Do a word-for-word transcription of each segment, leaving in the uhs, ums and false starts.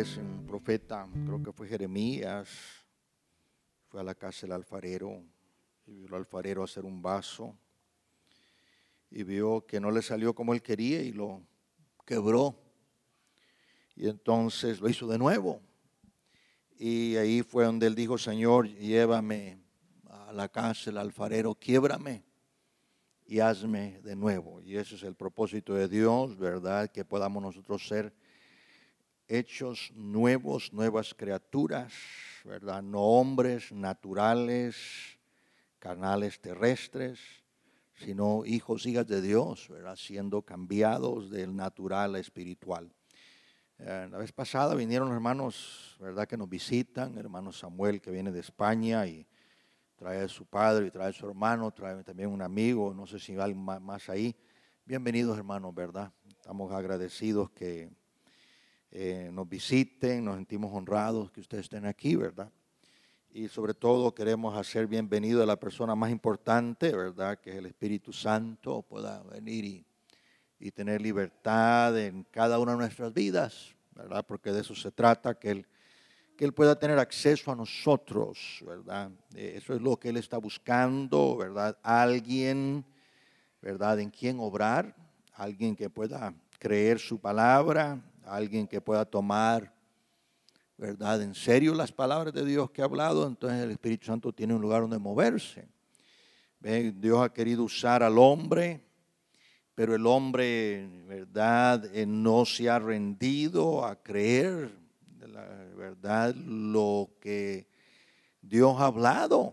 vez un profeta, creo que fue Jeremías, fue a la casa del alfarero y vio al alfarero hacer un vaso y vio que no le salió como él quería y lo quebró. Y entonces lo hizo de nuevo. Y ahí fue donde él dijo: Señor, llévame a la casa del alfarero, quiébrame y hazme de nuevo. Y ese es el propósito de Dios, ¿verdad? Que podamos nosotros ser hechos nuevos, nuevas criaturas, ¿verdad? No hombres naturales, carnales terrestres, sino hijos, hijas de Dios, ¿verdad? Siendo cambiados del natural a espiritual. Eh, la vez pasada vinieron hermanos, ¿verdad? Que nos visitan, hermano Samuel, que viene de España y trae a su padre y trae a su hermano, trae también un amigo, no sé si hay alguien más ahí. Bienvenidos, hermanos, ¿verdad? Estamos agradecidos que eh, nos visiten, nos sentimos honrados que ustedes estén aquí, ¿verdad? Y sobre todo queremos hacer bienvenido a la persona más importante, ¿verdad? Que es el Espíritu Santo, pueda venir y, y tener libertad en cada una de nuestras vidas, ¿verdad? Porque de eso se trata, que Él que Él pueda tener acceso a nosotros, ¿verdad? Eso es lo que Él está buscando, ¿verdad? Alguien, ¿verdad? En quien obrar, alguien que pueda creer su palabra, alguien que pueda tomar, ¿verdad? En serio las palabras de Dios que ha hablado. Entonces el Espíritu Santo tiene un lugar donde moverse. ¿Ven? Dios ha querido usar al hombre, pero el hombre, ¿verdad? Él no se ha rendido a creer, la verdad, lo que Dios ha hablado.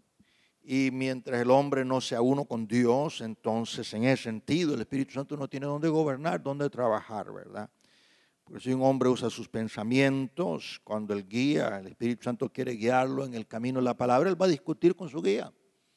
Y mientras el hombre no sea uno con Dios, entonces en ese sentido el Espíritu Santo no tiene dónde gobernar, dónde trabajar, ¿verdad? Porque si un hombre usa sus pensamientos, cuando el guía, el Espíritu Santo quiere guiarlo en el camino de la palabra, él va a discutir con su guía.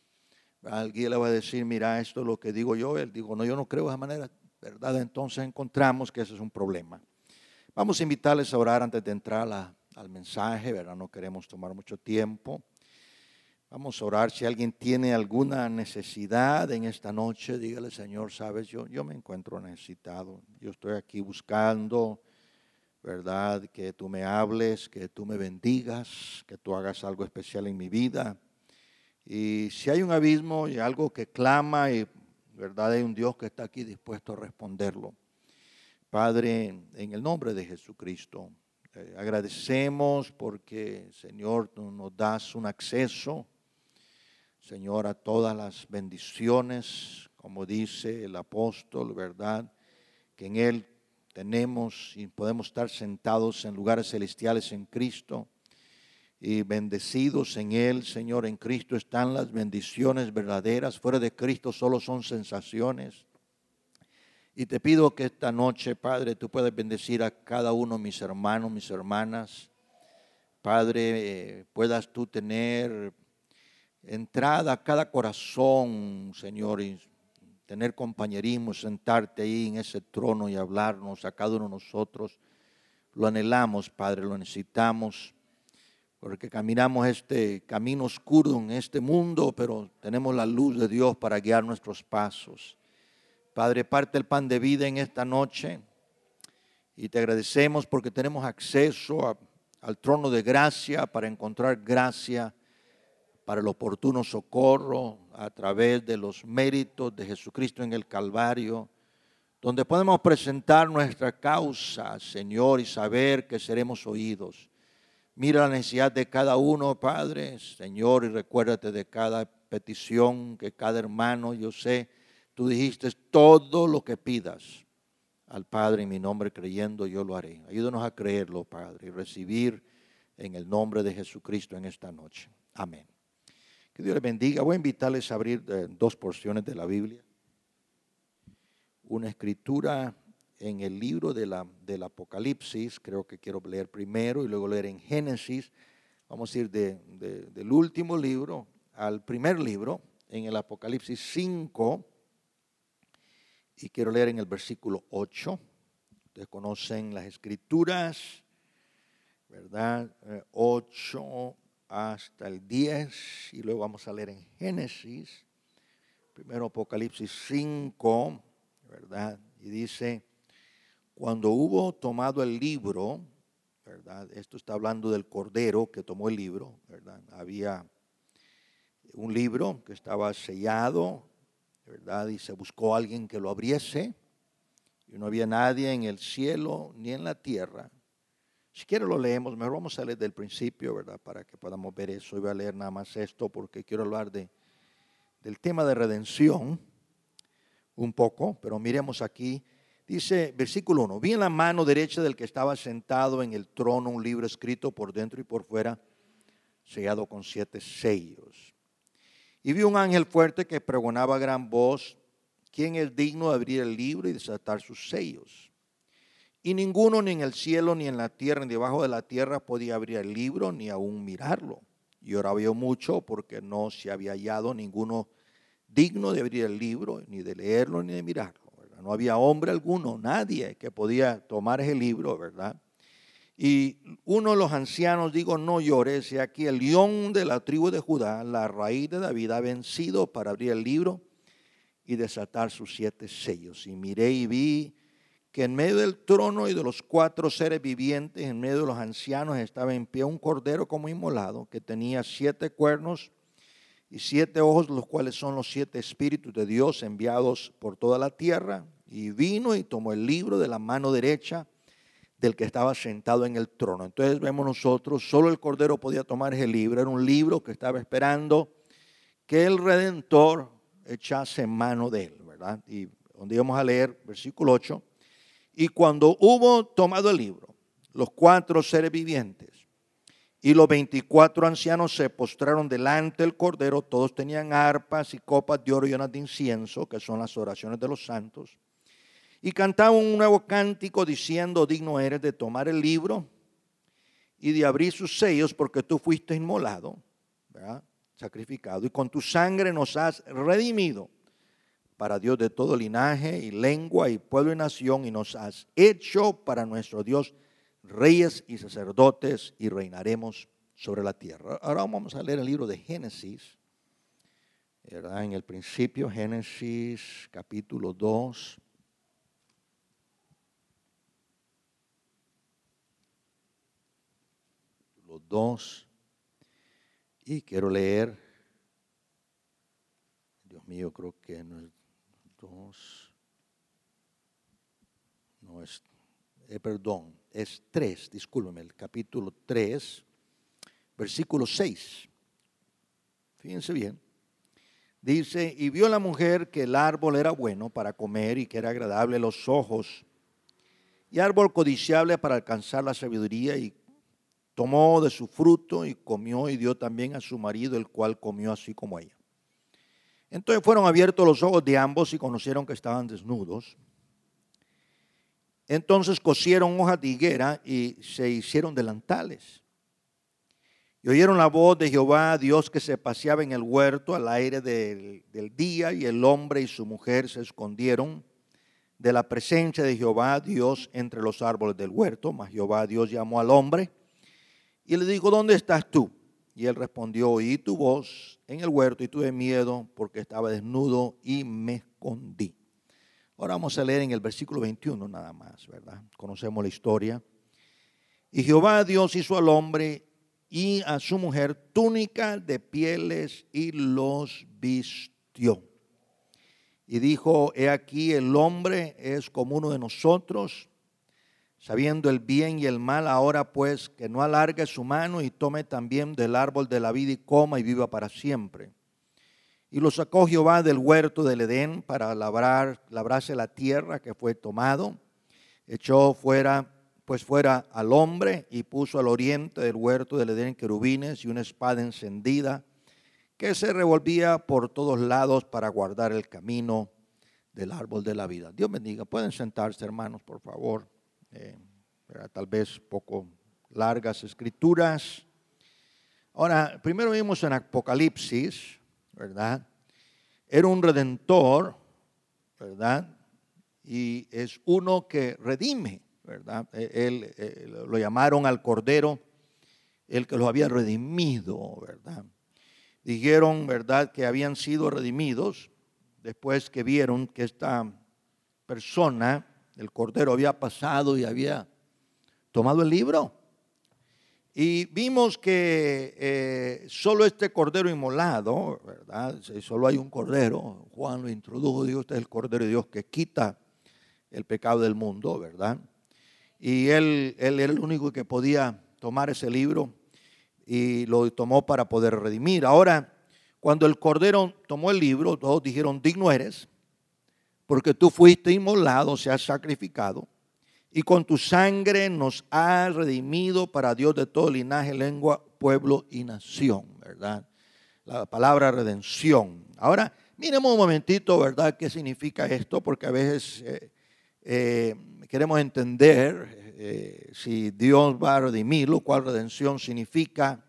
El guía le va a decir: mira, esto es lo que digo yo. Él digo: no, yo no creo de esa manera, ¿verdad? Entonces encontramos que ese es un problema. Vamos a invitarles a orar antes de entrar a la, al mensaje, ¿verdad? No queremos tomar mucho tiempo. Vamos a orar. Si alguien tiene alguna necesidad en esta noche, dígale: Señor, sabes, yo, yo me encuentro necesitado. Yo estoy aquí buscando, ¿verdad? Que tú me hables, que tú me bendigas, que tú hagas algo especial en mi vida. Y si hay un abismo y algo que clama, y verdad, hay un Dios que está aquí dispuesto a responderlo. Padre, en el nombre de Jesucristo, eh, agradecemos porque, Señor, tú nos das un acceso, Señor, a todas las bendiciones, como dice el apóstol, ¿verdad? Que en Él tenemos y podemos estar sentados en lugares celestiales en Cristo. Y bendecidos en Él, Señor, en Cristo están las bendiciones verdaderas. Fuera de Cristo solo son sensaciones. Y te pido que esta noche, Padre, tú puedas bendecir a cada uno de mis hermanos, mis hermanas. Padre, eh, puedas tú tener entrada a cada corazón, Señor, y tener compañerismo, sentarte ahí en ese trono y hablarnos a cada uno de nosotros. Lo anhelamos, Padre, lo necesitamos. Porque caminamos este camino oscuro en este mundo, pero tenemos la luz de Dios para guiar nuestros pasos. Padre, parte el pan de vida en esta noche y te agradecemos porque tenemos acceso a, al trono de gracia para encontrar gracia para el oportuno socorro a través de los méritos de Jesucristo en el Calvario, donde podemos presentar nuestra causa, Señor, y saber que seremos oídos. Mira la necesidad de cada uno, Padre, Señor, y recuérdate de cada petición que cada hermano, yo sé, tú dijiste: todo lo que pidas al Padre en mi nombre creyendo, yo lo haré. Ayúdanos a creerlo, Padre, y recibir en el nombre de Jesucristo en esta noche. Amén. Que Dios les bendiga. Voy a invitarles a abrir eh, dos porciones de la Biblia. Una escritura en el libro de la, del Apocalipsis, creo que quiero leer primero y luego leer en Génesis. Vamos a ir de, de, del último libro al primer libro, en el Apocalipsis cinco, y quiero leer en el versículo ocho. Ustedes conocen las escrituras, ¿verdad? Eh, ocho hasta el diez, y luego vamos a leer en Génesis, primero Apocalipsis cinco, ¿verdad? Y dice: cuando hubo tomado el libro, ¿verdad? Esto está hablando del cordero que tomó el libro, ¿verdad? Había un libro que estaba sellado, ¿verdad? Y se buscó a alguien que lo abriese, y no había nadie en el cielo ni en la tierra. Si quiere lo leemos, mejor vamos a leer del principio, ¿verdad? Para que podamos ver eso. Y voy a leer nada más esto porque quiero hablar de, del tema de redención un poco, pero miremos aquí. Dice, versículo uno, vi en la mano derecha del que estaba sentado en el trono un libro escrito por dentro y por fuera, sellado con siete sellos. Y vi un ángel fuerte que pregonaba a gran voz, ¿quién es digno de abrir el libro y desatar sus sellos? Y ninguno, ni en el cielo, ni en la tierra, ni debajo de la tierra, podía abrir el libro, ni aún mirarlo. Y oraba yo mucho porque no se había hallado ninguno digno de abrir el libro, ni de leerlo, ni de mirarlo, ¿verdad? No había hombre alguno, nadie que podía tomar ese libro, ¿verdad? Y uno de los ancianos digo, no llores, y aquí el león de la tribu de Judá, la raíz de David, ha vencido para abrir el libro y desatar sus siete sellos. Y miré y vi que en medio del trono y de los cuatro seres vivientes, en medio de los ancianos, estaba en pie un cordero como inmolado, que tenía siete cuernos y siete ojos, los cuales son los siete espíritus de Dios enviados por toda la tierra. Y vino y tomó el libro de la mano derecha del que estaba sentado en el trono. Entonces vemos nosotros, solo el Cordero podía tomar ese libro. Era un libro que estaba esperando que el Redentor echase mano de él, ¿verdad? Y donde íbamos a leer, versículo ocho. Y cuando hubo tomado el libro, los cuatro seres vivientes y los veinticuatro ancianos se postraron delante del Cordero. Todos tenían arpas y copas de oro llenas de incienso, que son las oraciones de los santos. Y cantaban un nuevo cántico diciendo, digno eres de tomar el libro y de abrir sus sellos, porque tú fuiste inmolado, ¿verdad? Sacrificado, y con tu sangre nos has redimido para Dios de todo linaje y lengua y pueblo y nación, y nos has hecho para nuestro Dios reyes y sacerdotes, y reinaremos sobre la tierra. Ahora vamos a leer el libro de Génesis, ¿verdad? En el principio, Génesis capítulo dos. Los dos, y quiero leer, Dios mío, creo que no es dos, no es, eh, perdón, es tres, discúlpeme, el capítulo tres, versículo seis. Fíjense bien, dice, y vio la mujer que el árbol era bueno para comer y que era agradable a los ojos, y árbol codiciable para alcanzar la sabiduría, y tomó de su fruto y comió y dio también a su marido, el cual comió así como ella. Entonces fueron abiertos los ojos de ambos y conocieron que estaban desnudos. Entonces cosieron hojas de higuera y se hicieron delantales. Y oyeron la voz de Jehová, Dios, que se paseaba en el huerto al aire del, del día, y el hombre y su mujer se escondieron de la presencia de Jehová, Dios, entre los árboles del huerto. Mas Jehová, Dios, llamó al hombre y le dijo, ¿dónde estás tú? Y él respondió, oí tu voz en el huerto y tuve miedo porque estaba desnudo y me escondí. Ahora vamos a leer en el versículo veintiuno nada más, ¿verdad? Conocemos la historia. Y Jehová Dios hizo al hombre y a su mujer túnica de pieles y los vistió. Y dijo, he aquí el hombre es como uno de nosotros, sabiendo el bien y el mal. Ahora pues que no alargue su mano y tome también del árbol de la vida y coma y viva para siempre. Y lo sacó Jehová del huerto del Edén para labrar, labrarse la tierra que fue tomado. Echó fuera, pues fuera al hombre y puso al oriente del huerto del Edén querubines y una espada encendida que se revolvía por todos lados para guardar el camino del árbol de la vida. Dios bendiga. Pueden sentarse, hermanos, por favor. Eh, tal vez poco largas escrituras. Ahora, primero vimos en Apocalipsis, ¿verdad? Era un redentor, ¿verdad? Y es uno que redime, ¿verdad? Él, él, lo llamaron al Cordero, el que los había redimido, ¿verdad? Dijeron, ¿verdad?, que habían sido redimidos después que vieron que esta persona, el Cordero, había pasado y había tomado el libro. Y vimos que eh, solo este cordero inmolado, ¿verdad? Solo hay un cordero. Juan lo introdujo, dijo, este es el cordero de Dios que quita el pecado del mundo, ¿verdad? Y él, él era el único que podía tomar ese libro y lo tomó para poder redimir. Ahora, cuando el cordero tomó el libro, todos dijeron, digno eres, porque tú fuiste inmolado, se has sacrificado, y con tu sangre nos has redimido para Dios de todo linaje, lengua, pueblo y nación, ¿verdad? La palabra redención. Ahora, miremos un momentito, ¿verdad?, qué significa esto, porque a veces eh, eh, queremos entender eh, si Dios va a redimir, lo cual redención significa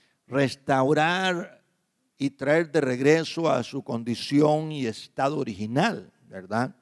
restaurar y traer de regreso a su condición y estado original, ¿verdad?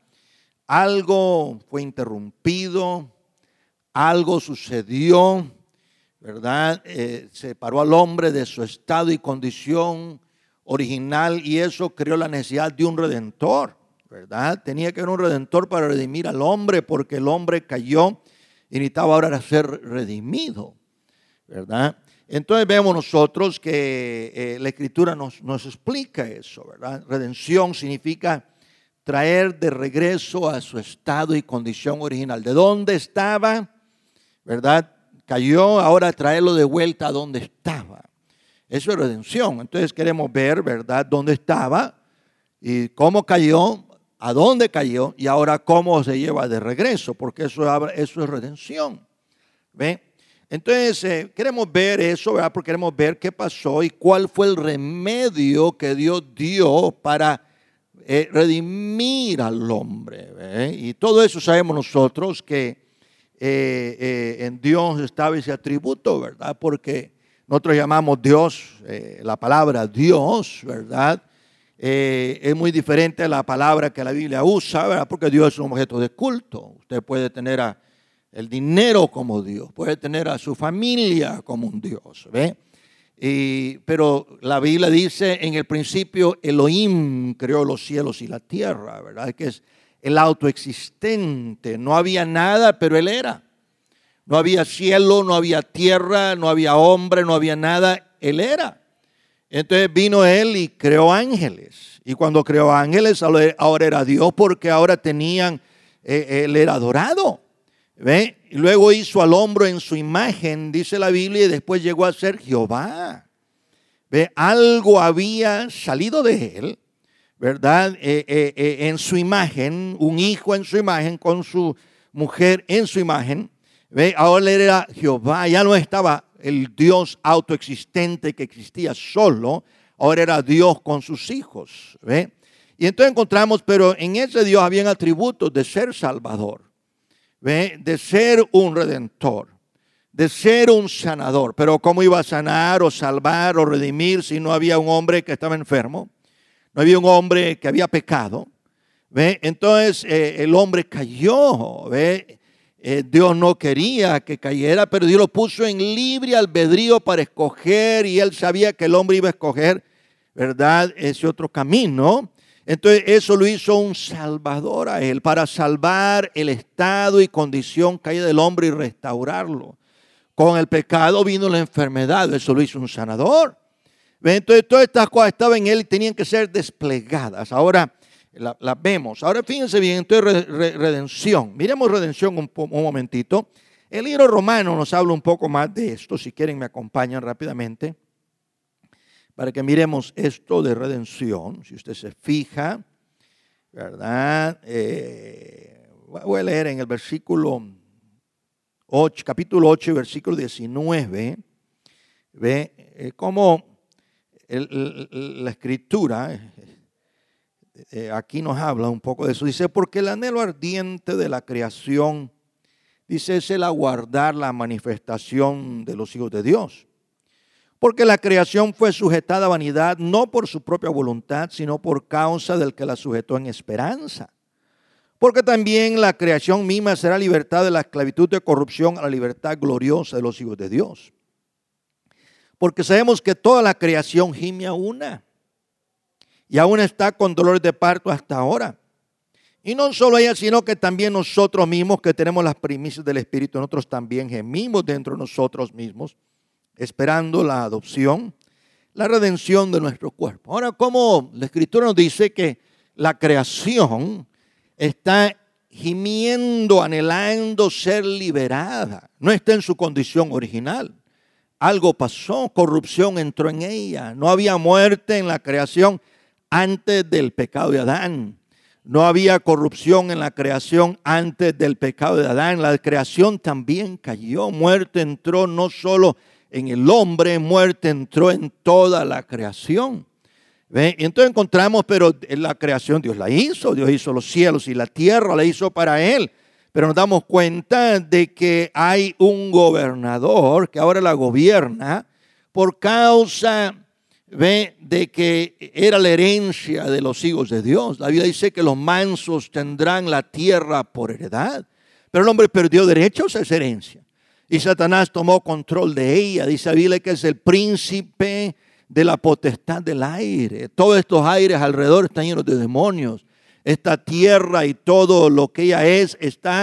Algo fue interrumpido, algo sucedió, ¿verdad? Eh, separó al hombre de su estado y condición original y eso creó la necesidad de un redentor, ¿verdad? Tenía que haber un redentor para redimir al hombre porque el hombre cayó y necesitaba ahora ser redimido, ¿verdad? Entonces vemos nosotros que eh, la Escritura nos, nos explica eso, ¿verdad? Redención significa traer de regreso a su estado y condición original. ¿De dónde estaba? ¿Verdad? Cayó, ahora traerlo de vuelta a donde estaba. Eso es redención. Entonces queremos ver, ¿verdad?, dónde estaba y cómo cayó, a dónde cayó y ahora cómo se lleva de regreso, porque eso, eso es redención. ¿Ve? Entonces eh, queremos ver eso, ¿verdad? Porque queremos ver qué pasó y cuál fue el remedio que Dios dio para Eh, redimir al hombre, ¿eh? Y todo eso sabemos nosotros que eh, eh, en Dios estaba ese atributo, ¿verdad? Porque nosotros llamamos Dios, eh, la palabra Dios, ¿verdad? Eh, es muy diferente a la palabra que la Biblia usa, ¿verdad? Porque Dios es un objeto de culto. Usted puede tener a el dinero como Dios, puede tener a su familia como un Dios, ¿ve? Y, pero la Biblia dice, en el principio Elohim creó los cielos y la tierra, ¿verdad? Que es el autoexistente. No había nada, pero Él era. No había cielo, no había tierra, no había hombre, no había nada. Él era. Entonces vino Él y creó ángeles. Y cuando creó ángeles, ahora era Dios porque ahora tenían, eh, Él era adorado. ¿Ve? Y luego hizo al hombre en su imagen, dice la Biblia, y después llegó a ser Jehová. ¿Ve? Algo había salido de él, ¿verdad? Eh, eh, eh, en su imagen, un hijo en su imagen, con su mujer en su imagen. ¿Ve? Ahora él era Jehová, ya no estaba el Dios autoexistente que existía solo, ahora era Dios con sus hijos. ¿Ve? Y entonces encontramos, pero en ese Dios habían atributos de ser Salvador. ¿Ve? De ser un redentor, de ser un sanador. Pero ¿cómo iba a sanar o salvar o redimir si no había un hombre que estaba enfermo? No había un hombre que había pecado. ¿Ve? Entonces eh, el hombre cayó. ¿Ve? Eh, Dios no quería que cayera, pero Dios lo puso en libre albedrío para escoger y él sabía que el hombre iba a escoger, ¿verdad?, ese otro camino. Entonces eso lo hizo un salvador a él, para salvar el estado y condición caída del hombre y restaurarlo. Con el pecado vino la enfermedad, eso lo hizo un sanador. Entonces todas estas cosas estaban en él y tenían que ser desplegadas. Ahora las la vemos. Ahora fíjense bien, entonces re, re, redención. Miremos redención un, un momentito. El libro romano nos habla un poco más de esto. Si quieren me acompañan rápidamente para que miremos esto de redención. Si usted se fija, ¿verdad? Eh, voy a leer en el versículo ocho, capítulo ocho, versículo diecinueve. Ve eh, cómo el, el, la escritura eh, aquí nos habla un poco de eso. Dice, porque el anhelo ardiente de la creación, dice, es el aguardar la manifestación de los hijos de Dios. Porque la creación fue sujetada a vanidad, no por su propia voluntad, sino por causa del que la sujetó en esperanza. Porque también la creación misma será libertad de la esclavitud de corrupción a la libertad gloriosa de los hijos de Dios. Porque sabemos que toda la creación gime a una, y aún está con dolores de parto hasta ahora. Y no solo ella, sino que también nosotros mismos que tenemos las primicias del Espíritu, nosotros también gemimos dentro de nosotros mismos, esperando la adopción, la redención de nuestro cuerpo. Ahora, como la Escritura nos dice que la creación está gimiendo, anhelando ser liberada, no está en su condición original. Algo pasó, corrupción entró en ella. No había muerte en la creación antes del pecado de Adán. No había corrupción en la creación antes del pecado de Adán. La creación también cayó. Muerte entró no solo en el hombre, muerte entró en toda la creación. ¿Ve? Y entonces encontramos, pero en la creación Dios la hizo. Dios hizo los cielos y la tierra, la hizo para Él. Pero nos damos cuenta de que hay un gobernador que ahora la gobierna por causa, ¿ve?, de que era la herencia de los hijos de Dios. La Biblia dice que los mansos tendrán la tierra por heredad. Pero el hombre perdió derechos a esa herencia. Y Satanás tomó control de ella. Dice la Biblia que es el príncipe de la potestad del aire. Todos estos aires alrededor están llenos de demonios. Esta tierra y todo lo que ella es está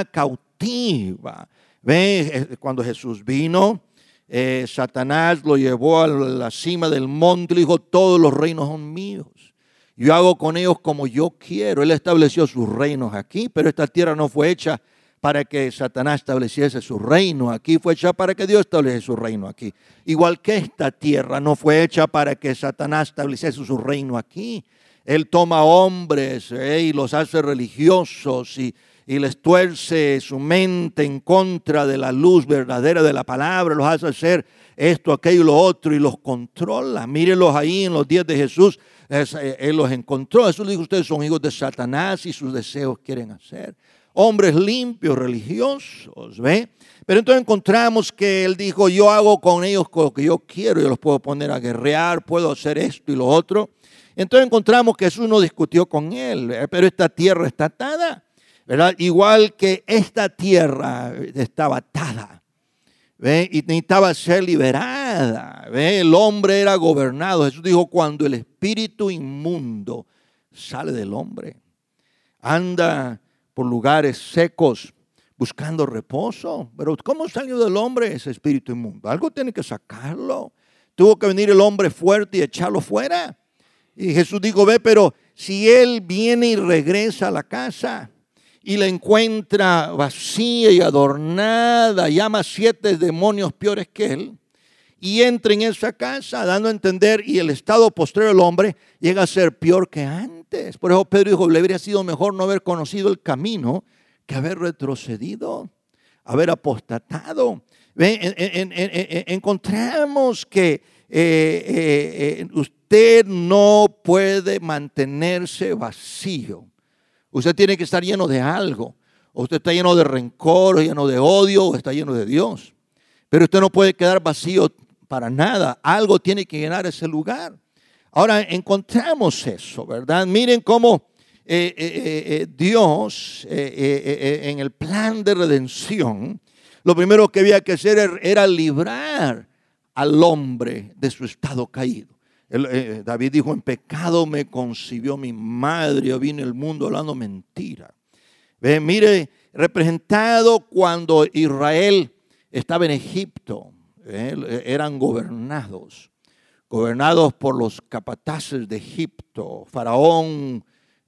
cautiva. ¿Ve? Cuando Jesús vino, eh, Satanás lo llevó a la cima del monte y le dijo: todos los reinos son míos. Yo hago con ellos como yo quiero. Él estableció sus reinos aquí, pero esta tierra no fue hecha para que Satanás estableciese su reino aquí, fue hecha para que Dios estableciese su reino aquí. Igual que esta tierra no fue hecha para que Satanás estableciese su reino aquí. Él toma hombres eh, y los hace religiosos y, y les tuerce su mente en contra de la luz verdadera de la palabra, los hace hacer esto, aquello y lo otro y los controla. Mírenlos ahí en los días de Jesús, es, eh, Él los encontró. Jesús le dijo: ustedes son hijos de Satanás y sus deseos quieren hacer. Hombres limpios, religiosos, ¿ve? Pero entonces encontramos que Él dijo: yo hago con ellos lo que yo quiero, yo los puedo poner a guerrear, puedo hacer esto y lo otro. Entonces encontramos que Jesús no discutió con él, ¿verdad? Pero esta tierra está atada, ¿verdad? Igual que esta tierra estaba atada, ¿ve? Y necesitaba ser liberada, ¿ve? El hombre era gobernado. Jesús dijo: cuando el espíritu inmundo sale del hombre, anda por lugares secos buscando reposo. Pero ¿cómo salió del hombre ese espíritu inmundo? Algo tiene que sacarlo. Tuvo que venir el hombre fuerte y echarlo fuera. Y Jesús dijo: ve, pero si él viene y regresa a la casa y la encuentra vacía y adornada, llama siete demonios peores que él y entra en esa casa, dando a entender, y el estado postrero del hombre llega a ser peor que antes. Por eso Pedro dijo: le habría sido mejor no haber conocido el camino que haber retrocedido, haber apostatado. ¿Ve? En, en, en, en, encontramos que eh, eh, eh, usted no puede mantenerse vacío. Usted tiene que estar lleno de algo. O usted está lleno de rencor, o lleno de odio, o está lleno de Dios. Pero usted no puede quedar vacío para nada. Algo tiene que llenar ese lugar. Ahora encontramos eso, ¿verdad? Miren cómo eh, eh, eh, Dios eh, eh, eh, en el plan de redención, lo primero que había que hacer era librar al hombre de su estado caído. El, eh, David dijo: en pecado me concibió mi madre, yo vine al mundo hablando mentira. Ve, mire, representado cuando Israel estaba en Egipto, eh, eran gobernados, gobernados por los capataces de Egipto. Faraón,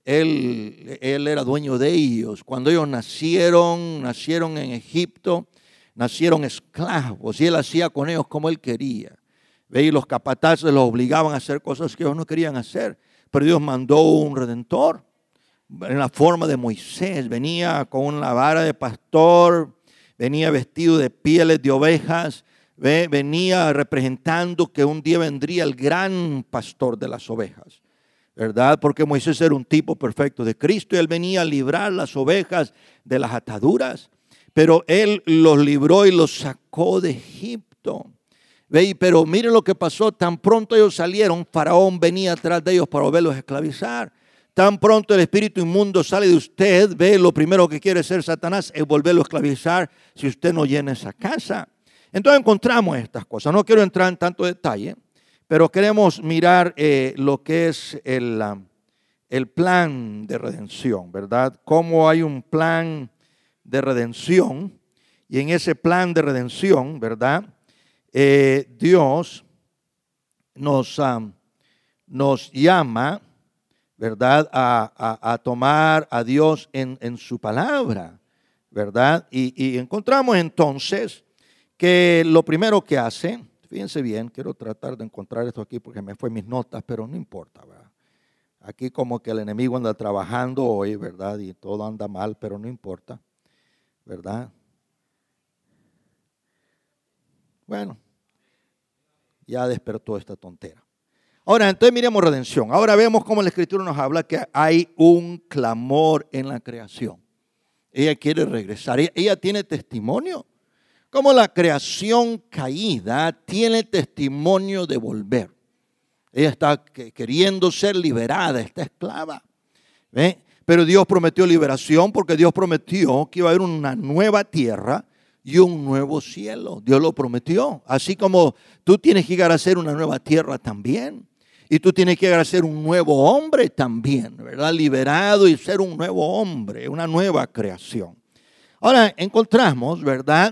él, él era dueño de ellos. Cuando ellos nacieron, nacieron en Egipto, nacieron esclavos y él hacía con ellos como él quería. ¿Ve? Y los capataces los obligaban a hacer cosas que ellos no querían hacer. Pero Dios mandó un redentor en la forma de Moisés. Venía con una vara de pastor, venía vestido de pieles de ovejas, ¿ve? Venía representando que un día vendría el gran pastor de las ovejas, ¿verdad? Porque Moisés era un tipo perfecto de Cristo y él venía a librar las ovejas de las ataduras. Pero él los libró y los sacó de Egipto. ¿Ve? Pero miren lo que pasó. Tan pronto ellos salieron, Faraón venía atrás de ellos para volverlos a esclavizar. Tan pronto el espíritu inmundo sale de usted, ve, lo primero que quiere hacer Satanás es volverlo a esclavizar si usted no llena esa casa. Entonces encontramos estas cosas. No quiero entrar en tanto detalle, pero queremos mirar eh, lo que es el, el plan de redención, ¿verdad? Cómo hay un plan de redención, y en ese plan de redención, ¿verdad? eh, Dios nos, um, nos llama, ¿verdad?, a, a, a tomar a Dios en, en su palabra, ¿verdad? Y, y encontramos entonces que lo primero que hace, fíjense bien, quiero tratar de encontrar esto aquí porque me fue mis notas, pero no importa, ¿verdad? Aquí como que el enemigo anda trabajando hoy, ¿verdad? Y todo anda mal, pero no importa, ¿verdad? Bueno, ya despertó esta tontera. Ahora, entonces miremos redención. Ahora vemos cómo la Escritura nos habla que hay un clamor en la creación. Ella quiere regresar. Ella, ella tiene testimonio. Como la creación caída tiene testimonio de volver. Ella está queriendo ser liberada, está esclava. ¿Ve? Pero Dios prometió liberación porque Dios prometió que iba a haber una nueva tierra y un nuevo cielo. Dios lo prometió. Así como tú tienes que llegar a ser una nueva tierra también. Y tú tienes que llegar a ser un nuevo hombre también, ¿verdad? Liberado y ser un nuevo hombre, una nueva creación. Ahora encontramos, ¿verdad?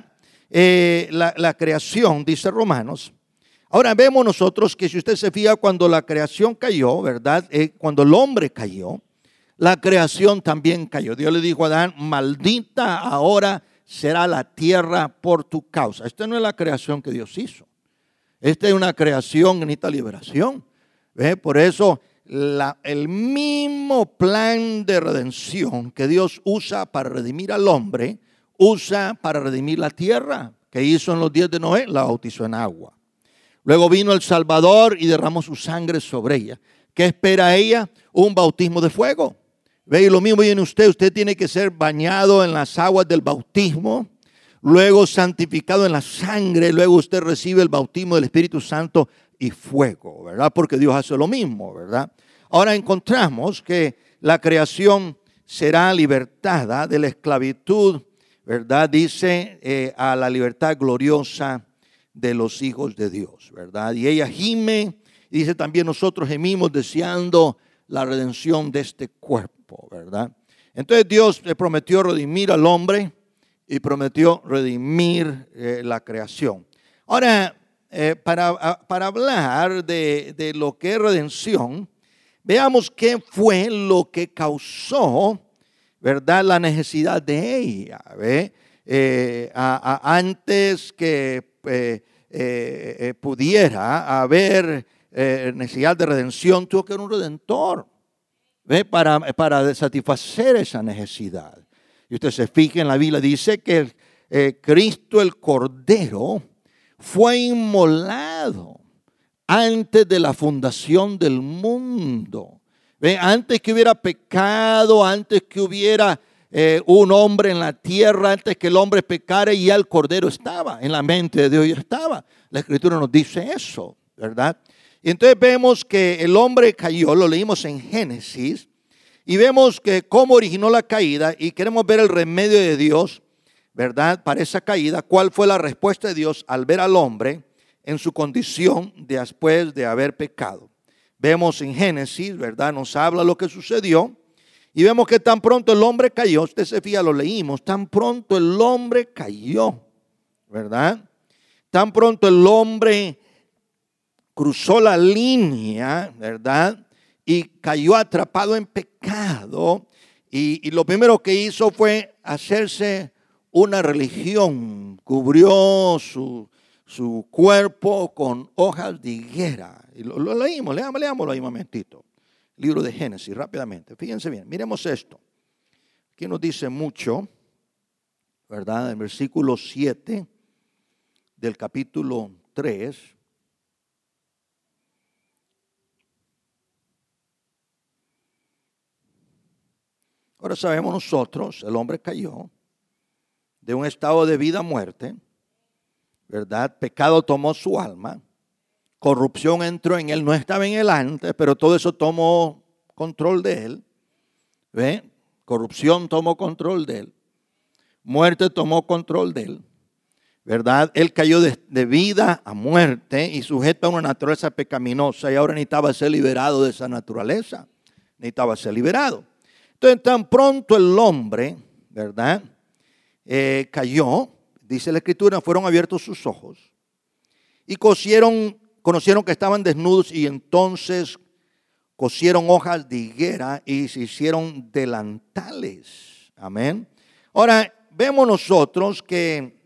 Eh, la, la creación, dice Romanos. Ahora vemos nosotros que si usted se fija cuando la creación cayó, ¿verdad? Eh, cuando el hombre cayó, la creación también cayó. Dios le dijo a Adán, maldita ahora será la tierra por tu causa. Esta no es la creación que Dios hizo. Esta es una creación que necesita liberación. ¿Ve? Por eso la, el mismo plan de redención que Dios usa para redimir al hombre, usa para redimir la tierra. Que hizo en los días de Noé, la bautizó en agua. Luego vino el Salvador y derramó su sangre sobre ella. ¿Qué espera ella? Un bautismo de fuego. ¿Ve? Y lo mismo viene usted. Usted tiene que ser bañado en las aguas del bautismo. Luego santificado en la sangre. Luego usted recibe el bautismo del Espíritu Santo y fuego, ¿verdad? Porque Dios hace lo mismo, ¿verdad? Ahora encontramos que la creación será libertada de la esclavitud, ¿verdad? Dice eh, a la libertad gloriosa de los hijos de Dios, ¿verdad? Y ella gime, y dice también nosotros gemimos deseando la redención de este cuerpo, ¿verdad? Entonces Dios le prometió redimir al hombre y prometió redimir eh, la creación. Ahora, Eh, para, para hablar de, de lo que es redención, veamos qué fue lo que causó, ¿verdad?, la necesidad de ella. ¿Ve? Eh, a, a, antes que eh, eh, pudiera haber eh, necesidad de redención, tuvo que haber un redentor, ¿ve? Para, para satisfacer esa necesidad. Y usted se fija en la Biblia, dice que eh, Cristo el Cordero fue inmolado antes de la fundación del mundo. ¿Ve? Antes que hubiera pecado, antes que hubiera eh, un hombre en la tierra, antes que el hombre pecara, ya el Cordero estaba, en la mente de Dios ya estaba. La Escritura nos dice eso, ¿verdad? Y entonces vemos que el hombre cayó, lo leímos en Génesis, y vemos que cómo originó la caída, y queremos ver el remedio de Dios, ¿verdad? Para esa caída, ¿cuál fue la respuesta de Dios al ver al hombre en su condición después de haber pecado? Vemos en Génesis, ¿verdad? Nos habla lo que sucedió y vemos que tan pronto el hombre cayó, usted se fija, lo leímos, tan pronto el hombre cayó, ¿verdad? Tan pronto el hombre cruzó la línea, ¿verdad? Y cayó atrapado en pecado y, y lo primero que hizo fue hacerse una religión, cubrió su, su cuerpo con hojas de higuera. Y lo, lo leímos, leámoslo, leámoslo ahí un momentito. Libro de Génesis, rápidamente. Fíjense bien, miremos esto. Aquí nos dice mucho, ¿verdad? En versículo siete del capítulo tres. Ahora sabemos nosotros, el hombre cayó de un estado de vida a muerte, ¿verdad? Pecado tomó su alma, corrupción entró en él, no estaba en él antes, pero todo eso tomó control de él, ¿ve? Corrupción tomó control de él, muerte tomó control de él, ¿verdad? Él cayó de, de vida a muerte y sujeto a una naturaleza pecaminosa y ahora necesitaba ser liberado de esa naturaleza, necesitaba ser liberado. Entonces tan pronto el hombre, ¿verdad?, Eh, cayó, dice la Escritura, fueron abiertos sus ojos y cosieron, conocieron que estaban desnudos y entonces cosieron hojas de higuera y se hicieron delantales. Amén. Ahora, vemos nosotros que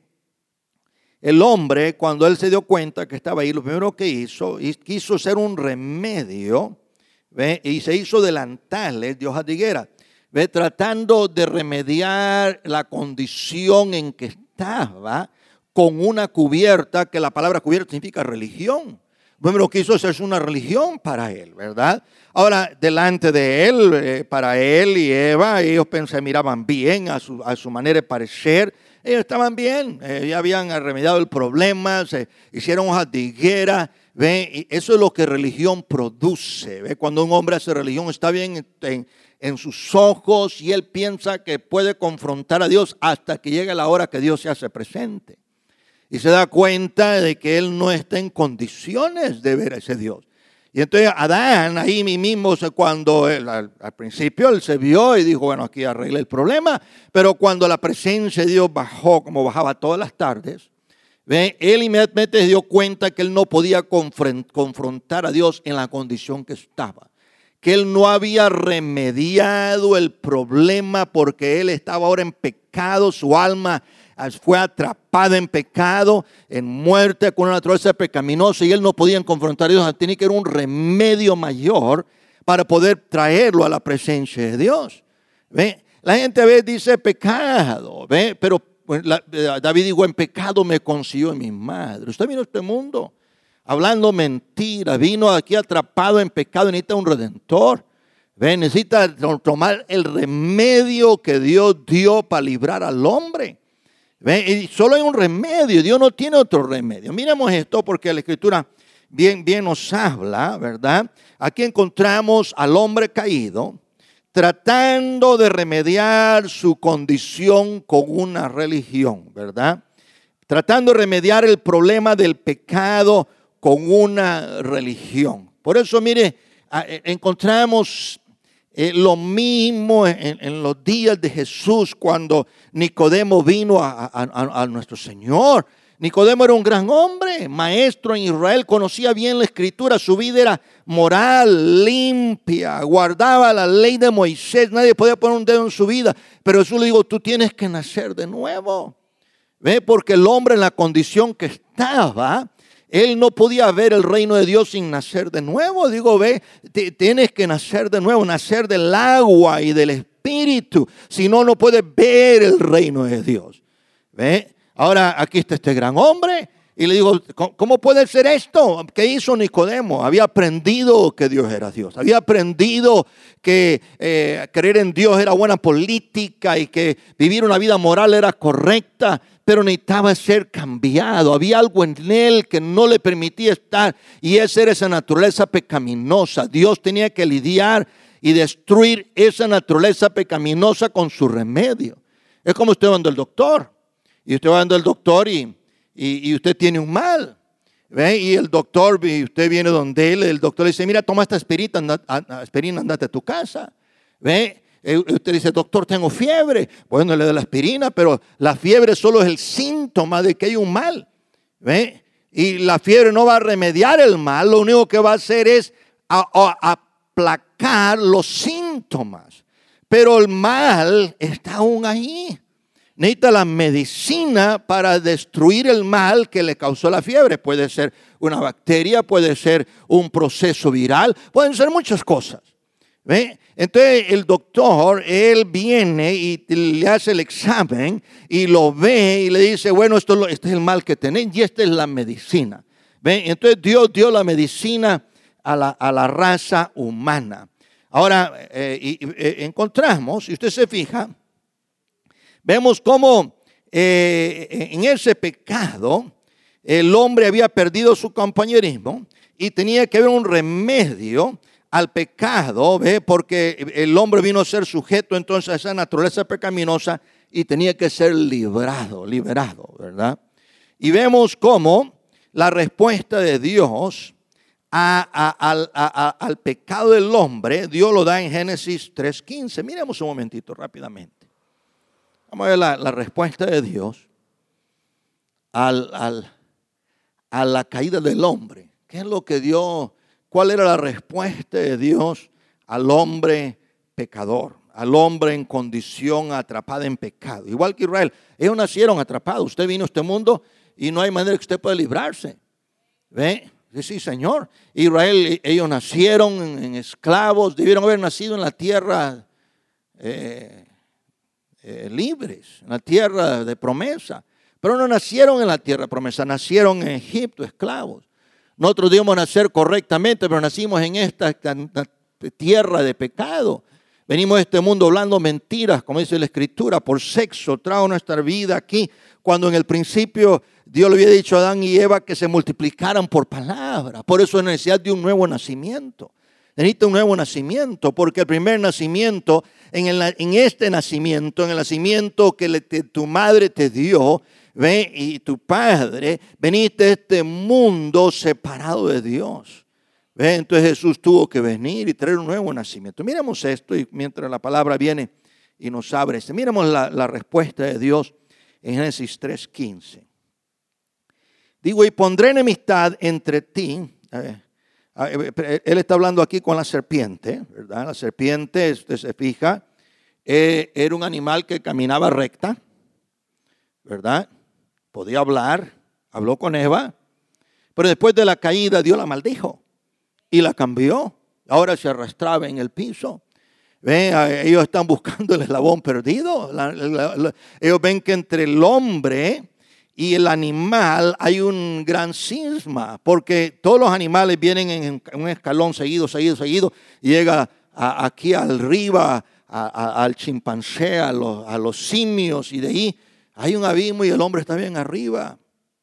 el hombre, cuando él se dio cuenta que estaba ahí, lo primero que hizo, quiso hacer un remedio, ¿ve? Y se hizo delantales de hojas de higuera, ¿ve? Tratando de remediar la condición en que estaba con una cubierta, que la palabra cubierta significa religión. Bueno, lo que hizo es una religión para él, ¿verdad? Ahora, delante de él, eh, para él y Eva, ellos pensaban, miraban bien a su, a su manera de parecer. Ellos estaban bien, eh, ya habían remediado el problema, se hicieron hojas de higuera. ¿Ve? Y eso es lo que religión produce. ¿Ve? Cuando un hombre hace religión, está bien en, en, en sus ojos y él piensa que puede confrontar a Dios hasta que llegue la hora que Dios se hace presente. Y se da cuenta de que él no está en condiciones de ver a ese Dios. Y entonces Adán, ahí mismo, cuando él, al, al principio él se vio y dijo, bueno, aquí arregle el problema. Pero cuando la presencia de Dios bajó, como bajaba todas las tardes, ¿ve? Él inmediatamente se dio cuenta que él no podía confrontar a Dios en la condición que estaba. Que él no había remediado el problema porque él estaba ahora en pecado, su alma fue atrapada en pecado, en muerte con una naturaleza pecaminosa y él no podía confrontar a Dios. Tenía que haber un remedio mayor para poder traerlo a la presencia de Dios. ¿Ve? La gente a veces dice pecado, ¿ve? Pero David dijo, en pecado me concibió mi madre. Usted vino a este mundo hablando mentira, vino aquí atrapado en pecado y necesita un redentor. ¿Ve? Necesita tomar el remedio que Dios dio para librar al hombre. ¿Ve? Y solo hay un remedio, Dios no tiene otro remedio. Miremos esto porque la Escritura bien, bien nos habla, ¿verdad? Aquí encontramos al hombre caído tratando de remediar su condición con una religión, ¿verdad? Tratando de remediar el problema del pecado con una religión. Por eso, mire, encontramos Eh, lo mismo en, en los días de Jesús cuando Nicodemo vino a, a, a nuestro Señor. Nicodemo era un gran hombre, maestro en Israel, conocía bien la Escritura, su vida era moral, limpia, guardaba la ley de Moisés, nadie podía poner un dedo en su vida. Pero Jesús le dijo, tú tienes que nacer de nuevo. ¿Ve? Porque el hombre en la condición que estaba, él no podía ver el reino de Dios sin nacer de nuevo. Digo, ve, tienes que nacer de nuevo, nacer del agua y del Espíritu. Si no, no puedes ver el reino de Dios. ¿Ve? Ahora, aquí está este gran hombre. Y le digo, ¿cómo puede ser esto? ¿Qué hizo Nicodemo? Había aprendido que Dios era Dios. Había aprendido que eh, creer en Dios era buena política y que vivir una vida moral era correcta. Pero necesitaba ser cambiado. Había algo en él que no le permitía estar. Y esa era esa naturaleza pecaminosa. Dios tenía que lidiar y destruir esa naturaleza pecaminosa con su remedio. Es como usted va al doctor. Y usted va al doctor y, y, y usted tiene un mal. ¿Ve? Y el doctor, y usted viene donde él. El doctor le dice, mira, toma esta aspirina, anda, aspirina, andate a tu casa. ¿Ve? Usted dice, doctor, tengo fiebre. Bueno, le da la aspirina, pero la fiebre solo es el síntoma de que hay un mal. ¿Ve? Y la fiebre no va a remediar el mal, lo único que va a hacer es a, a, aplacar los síntomas. Pero el mal está aún ahí. Necesita la medicina para destruir el mal que le causó la fiebre. Puede ser una bacteria, puede ser un proceso viral, pueden ser muchas cosas. ¿Ve? Entonces el doctor, él viene y le hace el examen y lo ve y le dice, bueno, esto es lo, este es el mal que tenéis y esta es la medicina. ¿Ve? Entonces Dios dio la medicina a la, a la raza humana. Ahora eh, y, eh, encontramos, si usted se fija, vemos cómo eh, en ese pecado el hombre había perdido su compañerismo y tenía que haber un remedio al pecado, ¿ve? Porque el hombre vino a ser sujeto entonces a esa naturaleza pecaminosa y tenía que ser librado, liberado, ¿verdad? Y vemos cómo la respuesta de Dios a, a, a, a, al pecado del hombre, Dios lo da en Génesis tres quince. Miremos un momentito rápidamente. Vamos a ver la, la respuesta de Dios al, al, a la caída del hombre. ¿Qué es lo que Dios, cuál era la respuesta de Dios al hombre pecador, al hombre en condición atrapada en pecado? Igual que Israel, ellos nacieron atrapados. Usted vino a este mundo y no hay manera que usted pueda librarse. ¿Ve? Sí, sí, Señor. Israel, ellos nacieron en, en esclavos, debieron haber nacido en la tierra eh, eh, libres, en la tierra de promesa. Pero no nacieron en la tierra de promesa, nacieron en Egipto, esclavos. Nosotros debíamos nacer correctamente, pero nacimos en esta tierra de pecado. Venimos a este mundo hablando mentiras, como dice la Escritura, por sexo, trajo nuestra vida aquí, cuando en el principio Dios le había dicho a Adán y Eva que se multiplicaran por palabra. Por eso es necesidad de un nuevo nacimiento. Necesita un nuevo nacimiento, porque el primer nacimiento, en, el, en este nacimiento, en el nacimiento que le, te, tu madre te dio, ¿ve? Y tu padre, veniste a este mundo separado de Dios. ¿Ve? Entonces Jesús tuvo que venir y traer un nuevo nacimiento. Miremos esto y mientras la palabra viene y nos abre. Este. Miremos la, la respuesta de Dios en Génesis tres quince. Digo, y pondré enemistad entre ti. Él está hablando aquí con la serpiente, ¿verdad? La serpiente, usted se fija, eh, era un animal que caminaba recta, ¿verdad? Podía hablar, habló con Eva, pero después de la caída Dios la maldijo y la cambió. Ahora se arrastraba en el piso. ¿Ven? Ellos están buscando el eslabón perdido. La, la, la, ellos ven que entre el hombre y el animal hay un gran cisma, porque todos los animales vienen en un escalón seguido, seguido, seguido, y llega a, aquí arriba a, a, al chimpancé, a los, a los simios, y de ahí hay un abismo y el hombre está bien arriba.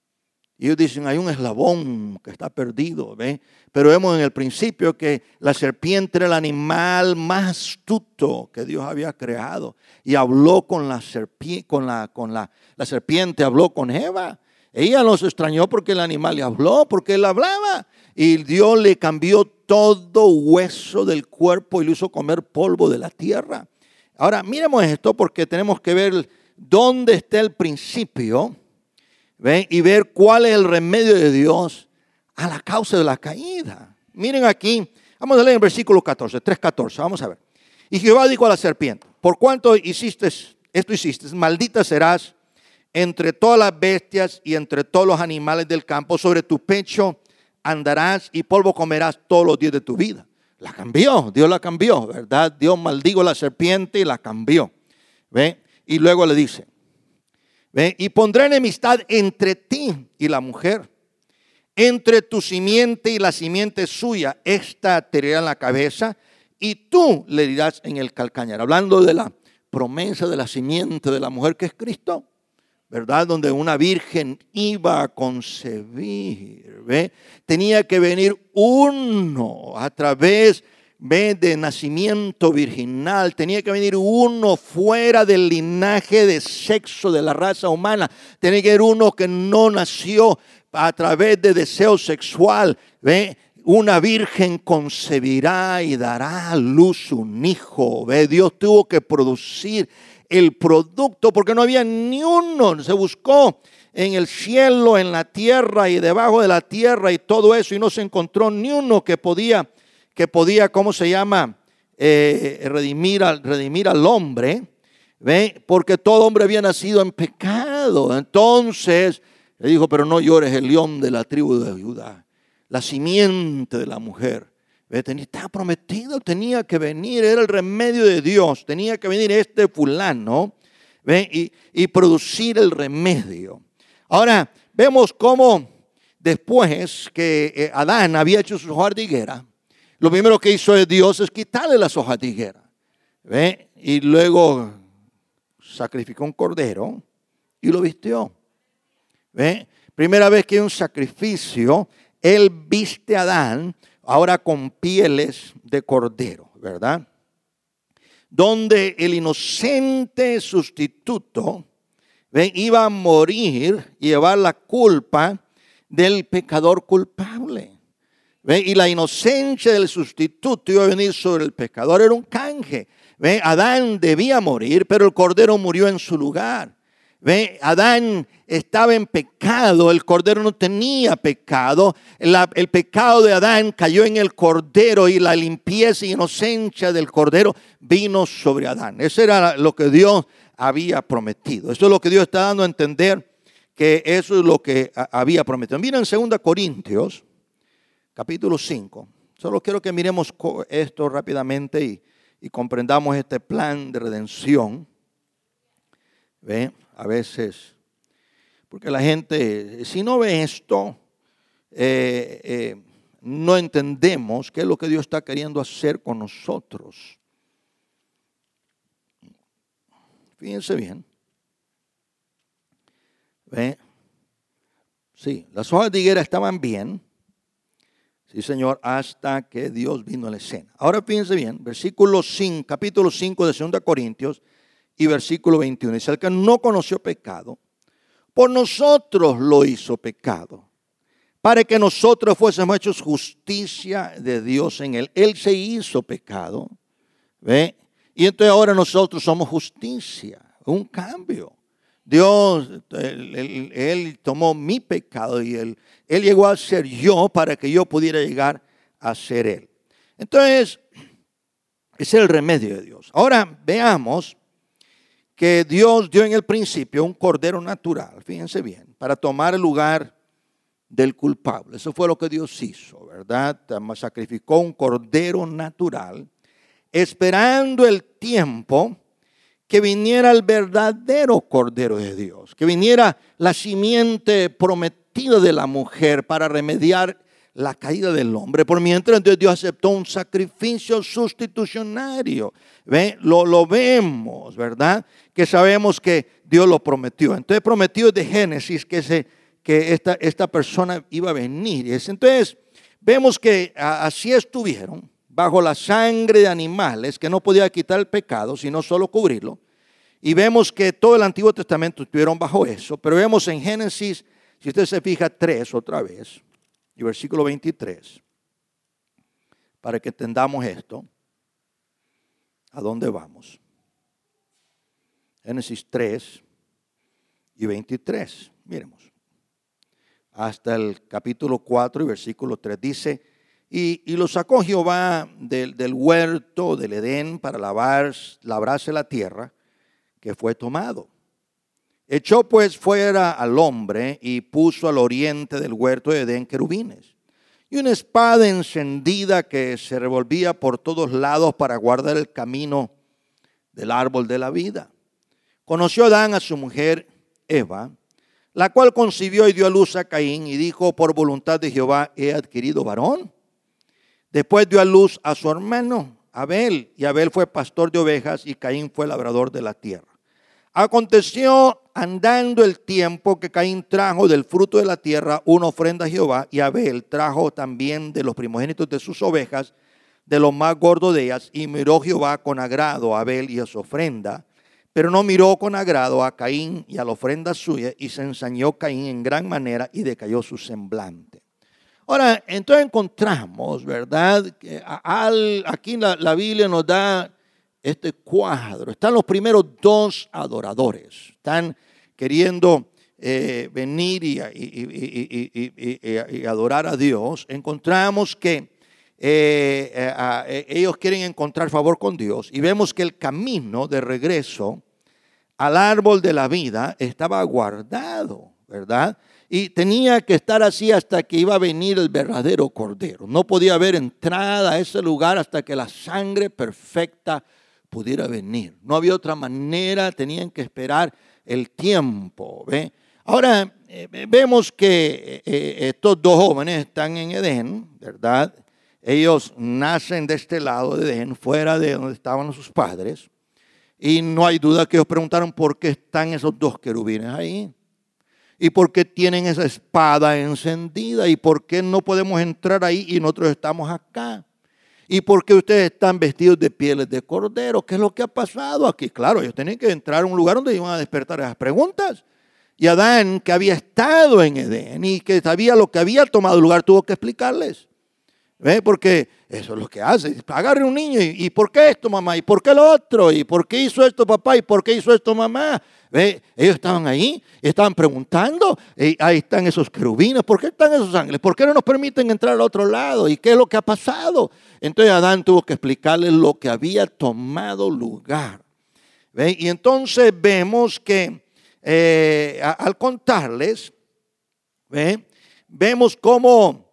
Y ellos dicen, hay un eslabón que está perdido, ¿ve? Pero vemos en el principio que la serpiente era el animal más astuto que Dios había creado. Y habló con la serpiente, con la, con la, la serpiente habló con Eva. Ella no se extrañó porque el animal le habló, porque él hablaba. Y Dios le cambió todo hueso del cuerpo y le hizo comer polvo de la tierra. Ahora, miremos esto porque tenemos que ver dónde está el principio. ¿Ven? Y ver cuál es el remedio de Dios a la causa de la caída. Miren aquí, vamos a leer el versículo catorce, tres catorce, vamos a ver. Y Jehová dijo a la serpiente, por cuanto hiciste esto hiciste, maldita serás entre todas las bestias y entre todos los animales del campo, sobre tu pecho andarás y polvo comerás todos los días de tu vida. La cambió, Dios la cambió, ¿verdad? Dios maldijo a la serpiente y la cambió. ¿Ven? Y luego le dice, ¿ve? Y pondré enemistad entre ti y la mujer, entre tu simiente y la simiente suya. Esta te herirá en la cabeza y tú le dirás en el calcañar. Hablando de la promesa de la simiente de la mujer que es Cristo, ¿verdad? Donde una virgen iba a concebir, ¿ve? Tenía que venir uno a través de Ve de nacimiento virginal, tenía que venir uno fuera del linaje de sexo de la raza humana, tenía que venir uno que no nació a través de deseo sexual. ¿Ve? Una virgen concebirá y dará a luz un hijo. ¿Ve? Dios tuvo que producir el producto porque no había ni uno, se buscó en el cielo, en la tierra y debajo de la tierra y todo eso y no se encontró ni uno que podía que podía, ¿cómo se llama? Eh, redimir, al, redimir al hombre, ¿ve? Porque todo hombre había nacido en pecado. Entonces, le dijo, pero no llores, el león de la tribu de Judá, la simiente de la mujer. ¿Ve? Tenía, estaba prometido, tenía que venir, era el remedio de Dios, tenía que venir este fulano, ¿ve? Y, y producir el remedio. Ahora, vemos cómo después que Adán había hecho su hojar de higuera, lo primero que hizo Dios es quitarle las hojas de higuera. ¿Ve? Y luego sacrificó un cordero y lo vistió. ¿Ve? Primera vez que hay un sacrificio, él viste a Adán ahora con pieles de cordero, ¿verdad? Donde el inocente sustituto, ¿ve? Iba a morir y llevar la culpa del pecador culpable. ¿Ve? Y la inocencia del sustituto iba a venir sobre el pecador, era un canje. ¿Ve? Adán debía morir, pero el cordero murió en su lugar. ¿Ve? Adán estaba en pecado, el cordero no tenía pecado. La, el pecado de Adán cayó en el cordero y la limpieza y inocencia del cordero vino sobre Adán. Eso era lo que Dios había prometido. Eso es lo que Dios está dando a entender, que eso es lo que había prometido. Miren segunda Corintios, capítulo cinco. Solo quiero que miremos esto rápidamente y, y comprendamos este plan de redención. ¿Ve? A veces, porque la gente, si no ve esto, eh, eh, no entendemos qué es lo que Dios está queriendo hacer con nosotros. Fíjense bien. ¿Ve? Sí, las hojas de higuera estaban bien. Sí, Señor, hasta que Dios vino a la escena. Ahora fíjense bien, versículo cinco, capítulo cinco de segunda Corintios y versículo veintiuno. Dice, el que no conoció pecado, por nosotros lo hizo pecado, para que nosotros fuésemos hechos justicia de Dios en él. Él se hizo pecado, ¿ve? Y entonces ahora nosotros somos justicia, un cambio. Dios, él, él, él tomó mi pecado y él, él llegó a ser yo para que yo pudiera llegar a ser él. Entonces, ese es el remedio de Dios. Ahora veamos que Dios dio en el principio un cordero natural, fíjense bien, para tomar el lugar del culpable. Eso fue lo que Dios hizo, ¿verdad? Sacrificó un cordero natural, esperando el tiempo que viniera el verdadero Cordero de Dios, que viniera la simiente prometida de la mujer para remediar la caída del hombre. Por mientras, entonces Dios aceptó un sacrificio sustitucionario. ¿Ve? Lo, lo vemos, ¿verdad? Que sabemos que Dios lo prometió. Entonces prometió de Génesis que, se, que esta, esta persona iba a venir. Entonces vemos que así estuvieron, bajo la sangre de animales, que no podía quitar el pecado, sino solo cubrirlo. Y vemos que todo el Antiguo Testamento estuvieron bajo eso. Pero vemos en Génesis, si usted se fija, tres otra vez, y versículo veintitrés, para que entendamos esto, ¿a dónde vamos? Génesis tres y veintitrés, miremos. Hasta el capítulo cuatro y versículo tres dice, y, y lo sacó Jehová del, del huerto del Edén para lavar, labrarse la tierra que fue tomado. Echó pues fuera al hombre y puso al oriente del huerto de Edén querubines y una espada encendida que se revolvía por todos lados para guardar el camino del árbol de la vida. Conoció Adán a su mujer Eva, la cual concibió y dio a luz a Caín y dijo, por voluntad de Jehová he adquirido varón. Después dio a luz a su hermano Abel, y Abel fue pastor de ovejas y Caín fue labrador de la tierra. Aconteció andando el tiempo que Caín trajo del fruto de la tierra una ofrenda a Jehová, y Abel trajo también de los primogénitos de sus ovejas, de lo más gordo de ellas, y miró Jehová con agrado a Abel y a su ofrenda, pero no miró con agrado a Caín y a la ofrenda suya, y se ensañó Caín en gran manera y decayó su semblante. Ahora, entonces encontramos, ¿verdad? Que al, aquí la, la Biblia nos da este cuadro. Están los primeros dos adoradores. Están queriendo eh, venir y, y, y, y, y, y adorar a Dios. Encontramos que eh, eh, eh, ellos quieren encontrar favor con Dios. Y vemos que el camino de regreso al árbol de la vida estaba guardado, ¿verdad? Y tenía que estar así hasta que iba a venir el verdadero Cordero. No podía haber entrada a ese lugar hasta que la sangre perfecta pudiera venir. No había otra manera, tenían que esperar el tiempo. ¿Ve? Ahora, eh, vemos que eh, estos dos jóvenes están en Edén, ¿verdad? Ellos nacen de este lado de Edén, fuera de donde estaban sus padres. Y no hay duda que ellos preguntaron por qué están esos dos querubines ahí. ¿Y por qué tienen esa espada encendida? ¿Y por qué no podemos entrar ahí y nosotros estamos acá? ¿Y por qué ustedes están vestidos de pieles de cordero? ¿Qué es lo que ha pasado aquí? Claro, ellos tenían que entrar a un lugar donde iban a despertar esas preguntas. Y Adán, que había estado en Edén y que sabía lo que había tomado lugar, tuvo que explicarles. ¿Ve? Porque eso es lo que hace. Agarre un niño y, ¿y por qué esto, mamá? ¿Y por qué lo otro? ¿Y por qué hizo esto, papá? ¿Y por qué hizo esto, mamá? ¿Ve? Ellos estaban ahí, estaban preguntando. Y ahí están esos querubines. ¿Por qué están esos ángeles? ¿Por qué no nos permiten entrar al otro lado? ¿Y qué es lo que ha pasado? Entonces Adán tuvo que explicarles lo que había tomado lugar. ¿Ve? Y entonces vemos que eh, al contarles, ¿ve? Vemos cómo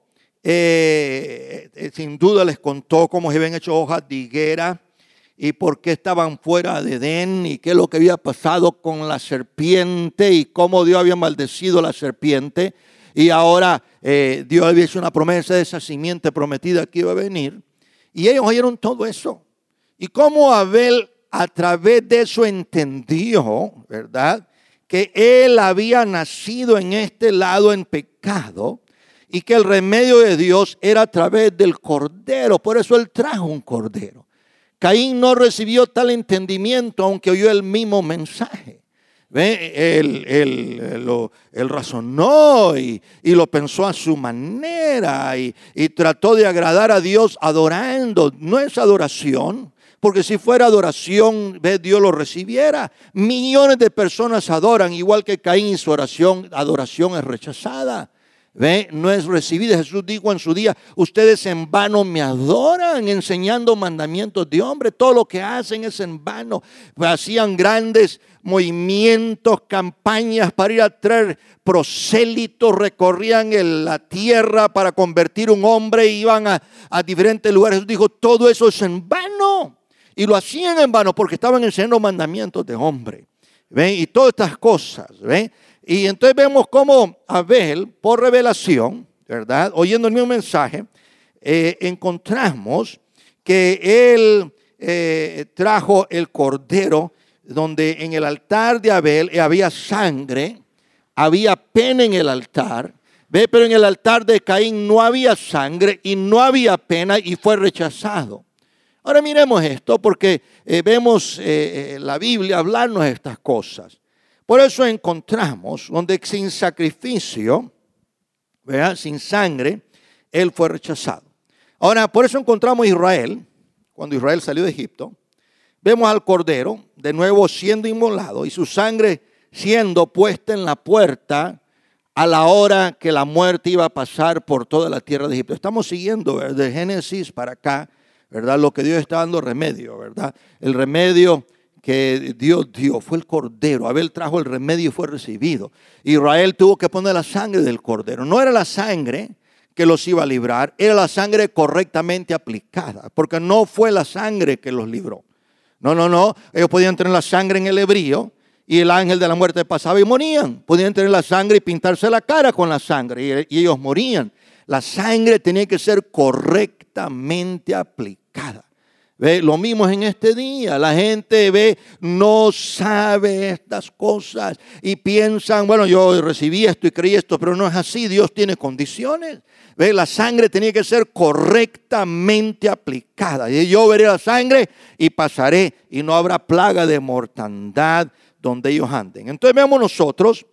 Eh, eh, sin duda les contó cómo se habían hecho hojas de higuera y por qué estaban fuera de Edén y qué es lo que había pasado con la serpiente y cómo Dios había maldecido a la serpiente y ahora eh, Dios había hecho una promesa de esa simiente prometida que iba a venir y ellos oyeron todo eso y cómo Abel a través de eso entendió, ¿verdad?, que él había nacido en este lado en pecado y que el remedio de Dios era a través del cordero. Por eso él trajo un cordero. Caín no recibió tal entendimiento, aunque oyó el mismo mensaje. ¿Ve? Él, él, él, lo, él razonó y, y lo pensó a su manera y, y trató de agradar a Dios adorando. No es adoración, porque si fuera adoración, ¿ve?, Dios lo recibiera. Millones de personas adoran, igual que Caín, y su oración, adoración es rechazada. ¿Ve? No es recibida. Jesús dijo en su día: ustedes en vano me adoran, enseñando mandamientos de hombre. Todo lo que hacen es en vano. Pues hacían grandes movimientos, campañas para ir a traer prosélitos, recorrían el, la tierra para convertir un hombre, iban a, a diferentes lugares. Jesús dijo: todo eso es en vano. Y lo hacían en vano porque estaban enseñando mandamientos de hombre. ¿Ve? Y todas estas cosas, ¿ve? Y entonces vemos cómo Abel, por revelación, ¿verdad?, oyendo el mismo mensaje, eh, encontramos que él eh, trajo el cordero, donde en el altar de Abel había sangre, había pena en el altar, ¿ve? Pero en el altar de Caín no había sangre y no había pena y fue rechazado. Ahora miremos esto porque eh, vemos eh, la Biblia hablarnos de estas cosas. Por eso encontramos donde sin sacrificio, ¿verdad?, sin sangre, él fue rechazado. Ahora, por eso encontramos a Israel, cuando Israel salió de Egipto, vemos al cordero de nuevo siendo inmolado y su sangre siendo puesta en la puerta a la hora que la muerte iba a pasar por toda la tierra de Egipto. Estamos siguiendo de Génesis para acá, ¿verdad?, lo que Dios está dando remedio, ¿verdad? El remedio que Dios dio fue el cordero. Abel trajo el remedio y fue recibido. Israel tuvo que poner la sangre del cordero. No era la sangre que los iba a librar, era la sangre correctamente aplicada, porque no fue la sangre que los libró. No, no, no. Ellos podían tener la sangre en el hebrío y el ángel de la muerte pasaba y morían. Podían tener la sangre y pintarse la cara con la sangre y, y ellos morían. La sangre tenía que ser correctamente aplicada. ¿Ve? Lo mismo es en este día. La gente ve, no sabe estas cosas y piensan: bueno, yo recibí esto y creí esto, pero no es así. Dios tiene condiciones. ¿Ve? La sangre tenía que ser correctamente aplicada. Y yo veré la sangre y pasaré, y no habrá plaga de mortandad donde ellos anden. Entonces vemos nosotros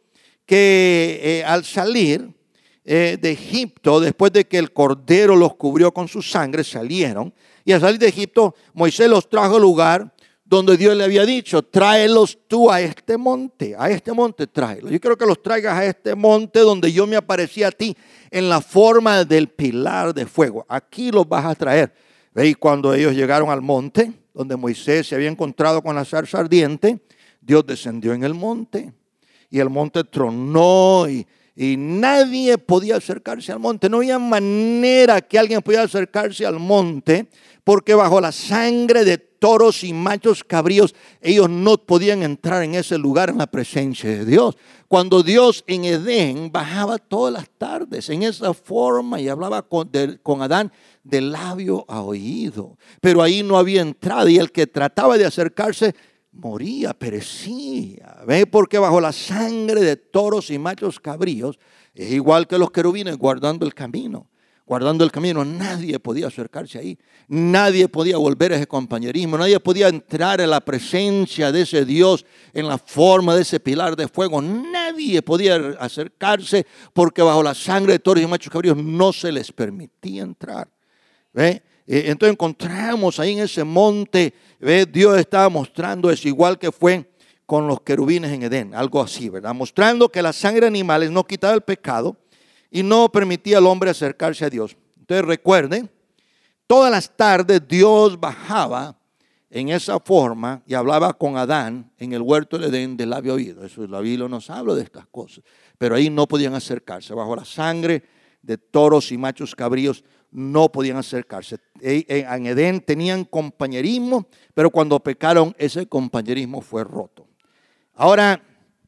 que eh, al salir eh, de Egipto, después de que el cordero los cubrió con su sangre, salieron. Y al salir de Egipto, Moisés los trajo al lugar donde Dios le había dicho: tráelos tú a este monte, a este monte tráelos. Yo quiero que los traigas a este monte donde yo me aparecí a ti en la forma del pilar de fuego. Aquí los vas a traer. Y cuando ellos llegaron al monte, donde Moisés se había encontrado con la zarza ardiente, Dios descendió en el monte y el monte tronó y Y nadie podía acercarse al monte. No había manera que alguien pudiera acercarse al monte, porque bajo la sangre de toros y machos cabríos, ellos no podían entrar en ese lugar en la presencia de Dios. Cuando Dios en Edén bajaba todas las tardes en esa forma y hablaba con, de, con Adán de labio a oído, pero ahí no había entrada, y el que trataba de acercarse moría, perecía. ¿Ve? Porque bajo la sangre de toros y machos cabríos, es igual que los querubines guardando el camino. Guardando el camino, nadie podía acercarse ahí. Nadie podía volver a ese compañerismo. Nadie podía entrar en la presencia de ese Dios en la forma de ese pilar de fuego. Nadie podía acercarse porque bajo la sangre de toros y machos cabríos no se les permitía entrar. ¿Ve? Entonces encontramos ahí en ese monte, ¿ve? Dios estaba mostrando eso, igual que fue con los querubines en Edén, algo así, ¿verdad? Mostrando que la sangre de animales no quitaba el pecado y no permitía al hombre acercarse a Dios. Entonces recuerden, todas las tardes Dios bajaba en esa forma y hablaba con Adán en el huerto de Edén de labio a oído. Eso la Biblia nos habla de estas cosas. Pero ahí no podían acercarse. Bajo la sangre de toros y machos cabríos no podían acercarse. En Edén tenían compañerismo, pero cuando pecaron ese compañerismo fue roto. Ahora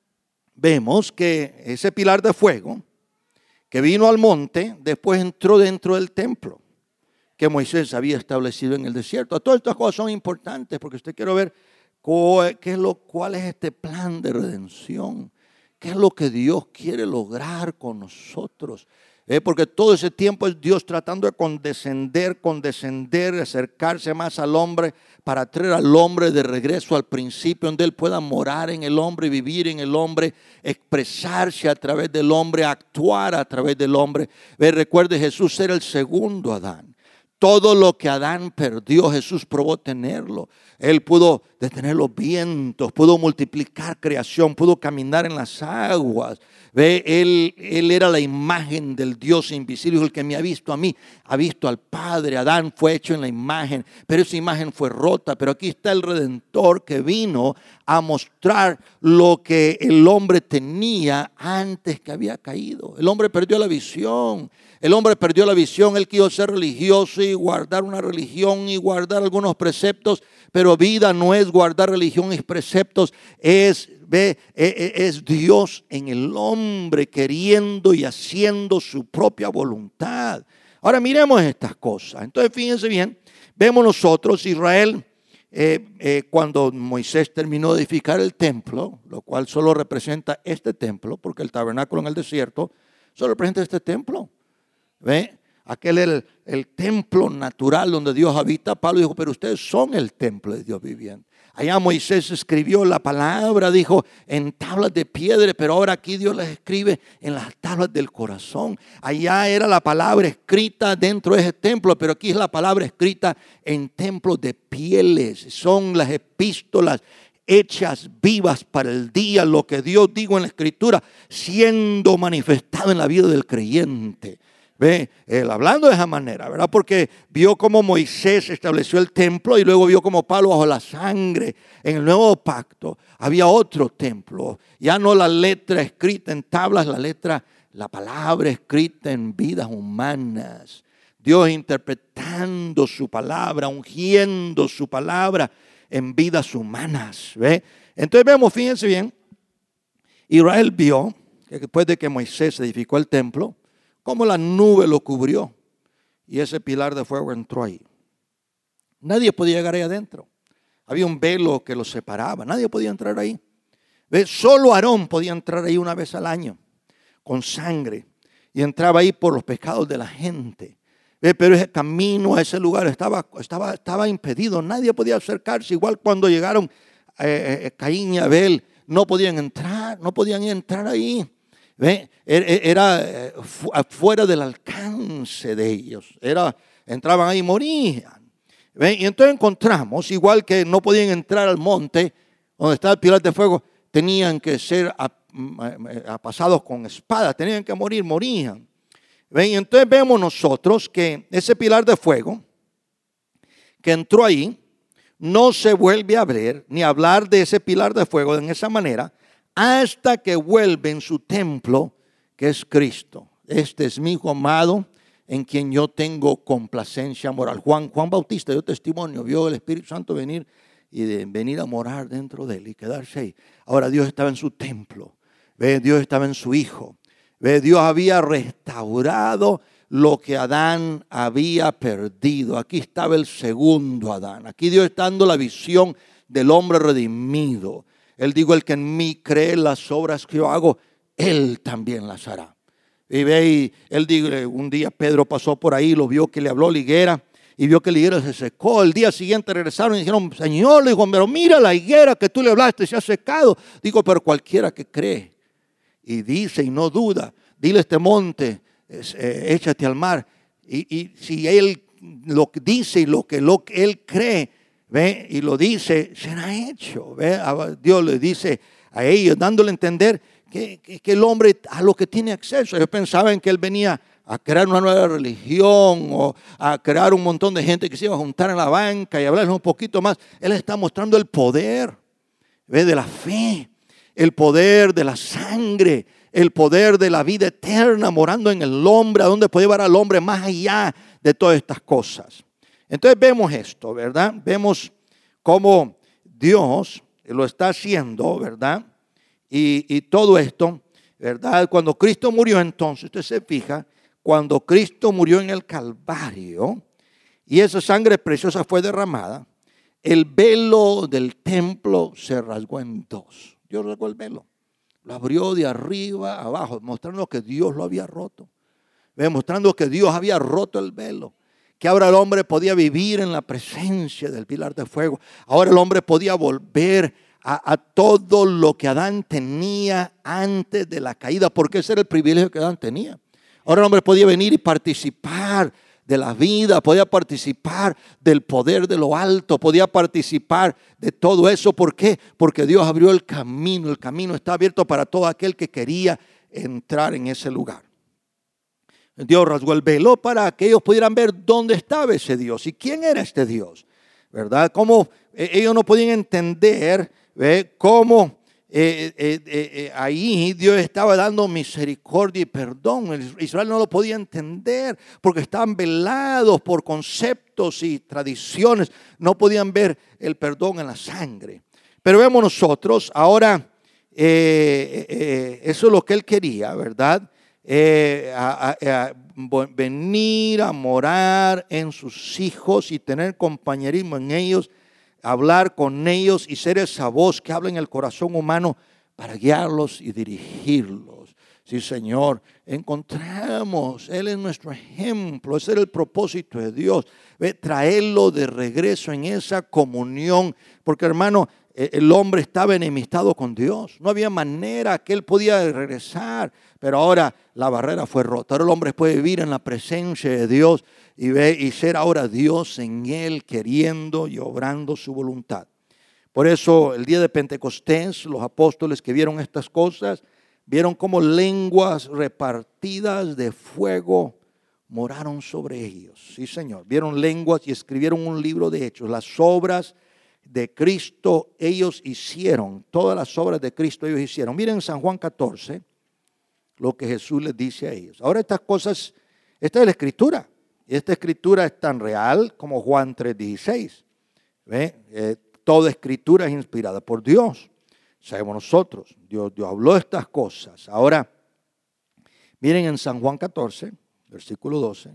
vemos que ese pilar de fuego que vino al monte, después entró dentro del templo que Moisés había establecido en el desierto. Todas estas cosas son importantes porque usted quiere ver qué es lo, cuál es este plan de redención, qué es lo que Dios quiere lograr con nosotros. Eh, porque todo ese tiempo es Dios tratando de condescender, condescender, acercarse más al hombre para traer al hombre de regreso al principio, donde Él pueda morar en el hombre, vivir en el hombre, expresarse a través del hombre, actuar a través del hombre. Eh, recuerde, Jesús era el segundo Adán. Todo lo que Adán perdió, Jesús probó tenerlo. Él pudo detener los vientos, pudo multiplicar creación, pudo caminar en las aguas. Ve, él, él era la imagen del Dios invisible. El que me ha visto a mí, ha visto al Padre. Adán fue hecho en la imagen, pero esa imagen fue rota. Pero aquí está el Redentor que vino a mostrar lo que el hombre tenía antes que había caído. El hombre perdió la visión. El hombre perdió la visión. Él quiso ser religioso y guardar una religión y guardar algunos preceptos. Pero vida no es guardar religión y preceptos, es, ve, es Dios en el hombre queriendo y haciendo su propia voluntad. Ahora miremos estas cosas. Entonces fíjense bien, vemos nosotros Israel eh, eh, cuando Moisés terminó de edificar el templo, lo cual solo representa este templo, porque el tabernáculo en el desierto solo representa este templo. ¿Ve? Aquel es el, el templo natural donde Dios habita. Pablo dijo, pero ustedes son el templo de Dios viviente. Allá Moisés escribió la palabra, dijo, en tablas de piedra, pero ahora aquí Dios las escribe en las tablas del corazón. Allá era la palabra escrita dentro de ese templo, pero aquí es la palabra escrita en templos de pieles. Son las epístolas hechas vivas para el día, lo que Dios dijo en la Escritura, siendo manifestado en la vida del creyente. Ve, él hablando de esa manera, ¿verdad? Porque vio cómo Moisés estableció el templo y luego vio cómo Pablo bajo la sangre en el nuevo pacto había otro templo. Ya no la letra escrita en tablas, la letra, la palabra escrita en vidas humanas. Dios interpretando su palabra, ungiendo su palabra en vidas humanas. ¿Ve? Entonces vemos, fíjense bien, Israel vio que después de que Moisés edificó el templo, como la nube lo cubrió y ese pilar de fuego entró ahí. Nadie podía llegar ahí adentro. Había un velo que los separaba. Nadie podía entrar ahí. ¿Ves? Solo Aarón podía entrar ahí una vez al año con sangre y entraba ahí por los pecados de la gente. ¿Ves? Pero ese camino a ese lugar estaba, estaba, estaba impedido. Nadie podía acercarse. Igual cuando llegaron eh, eh, Caín y Abel, no podían entrar, no podían entrar ahí. ¿Ve? Era fuera del alcance de ellos. Era, entraban ahí y morían. ¿Ve? Y entonces encontramos, igual que no podían entrar al monte donde estaba el pilar de fuego, tenían que ser pasados con espada, tenían que morir, morían. ¿Ve? Y entonces vemos nosotros que ese pilar de fuego que entró ahí no se vuelve a abrir ni a hablar de ese pilar de fuego en esa manera hasta que vuelve en su templo, que es Cristo. Este es mi hijo amado, en quien yo tengo complacencia moral. Juan, Juan Bautista dio testimonio, vio el Espíritu Santo venir y de venir a morar dentro de él y quedarse ahí. Ahora Dios estaba en su templo, ¿ve? Dios estaba en su hijo, ¿ve? Dios había restaurado lo que Adán había perdido. Aquí estaba el segundo Adán. Aquí Dios está dando la visión del hombre redimido. Él dijo, el que en mí cree las obras que yo hago, él también las hará. Y ve, y él dijo, un día Pedro pasó por ahí, lo vio que le habló la higuera y vio que la higuera se secó. El día siguiente regresaron y dijeron, Señor, le dijo, pero mira la higuera que tú le hablaste se ha secado. Digo, pero cualquiera que cree y dice y no duda, dile a este monte, eh, échate al mar. Y, y si él lo que dice y lo que, lo que él cree, ¿ve? Y lo dice, será hecho, ¿ve? Dios le dice a ellos, dándole a entender que, que, que el hombre a lo que tiene acceso. Ellos pensaban que él venía a crear una nueva religión o a crear un montón de gente que se iba a juntar en la banca y hablarles un poquito más. Él está mostrando el poder, ¿ve? De la fe, el poder de la sangre, el poder de la vida eterna morando en el hombre, a donde puede llevar al hombre más allá de todas estas cosas. Entonces vemos esto, ¿verdad? Vemos cómo Dios lo está haciendo, ¿verdad? Y, y todo esto, ¿verdad? Cuando Cristo murió, entonces, usted se fija, cuando Cristo murió en el Calvario y esa sangre preciosa fue derramada, el velo del templo se rasgó en dos. Dios rasgó el velo, lo abrió de arriba a abajo, mostrando que Dios lo había roto, mostrando que Dios había roto el velo, que ahora el hombre podía vivir en la presencia del pilar de fuego. Ahora el hombre podía volver a, a todo lo que Adán tenía antes de la caída, porque ese era el privilegio que Adán tenía. Ahora el hombre podía venir y participar de la vida, podía participar del poder de lo alto, podía participar de todo eso. ¿Por qué? Porque Dios abrió el camino, el camino está abierto para todo aquel que quería entrar en ese lugar. Dios rasgó el velo para que ellos pudieran ver dónde estaba ese Dios y quién era este Dios, ¿verdad? Cómo eh, ellos no podían entender, ¿ve? Cómo Eh, eh, eh, eh, ahí Dios estaba dando misericordia y perdón. Israel no lo podía entender porque estaban velados por conceptos y tradiciones. No podían ver el perdón en la sangre. Pero vemos nosotros ahora, eh, eh, eso es lo que él quería, ¿verdad? Eh, a, a, a venir a morar en sus hijos y tener compañerismo en ellos, hablar con ellos y ser esa voz que habla en el corazón humano para guiarlos y dirigirlos. Sí, Señor, encontramos, Él es nuestro ejemplo, ese era el propósito de Dios, ¿ve? Traerlo de regreso en esa comunión, porque hermano, el hombre estaba enemistado con Dios, no había manera que él podía regresar, pero ahora la barrera fue rota. Ahora el hombre puede vivir en la presencia de Dios y, ve, y ser ahora Dios en él, queriendo y obrando su voluntad. Por eso el día de Pentecostés, los apóstoles que vieron estas cosas, vieron como lenguas repartidas de fuego moraron sobre ellos. Sí, Señor, vieron lenguas y escribieron un libro de Hechos. Las obras de Cristo ellos hicieron, todas las obras de Cristo ellos hicieron. Miren San Juan catorce, lo que Jesús les dice a ellos. Ahora estas cosas, esta es la escritura. Y esta escritura es tan real como Juan tres dieciséis. ¿Ve? Eh, toda escritura es inspirada por Dios. Sabemos nosotros, Dios, Dios habló estas cosas. Ahora, miren en San Juan catorce, versículo doce.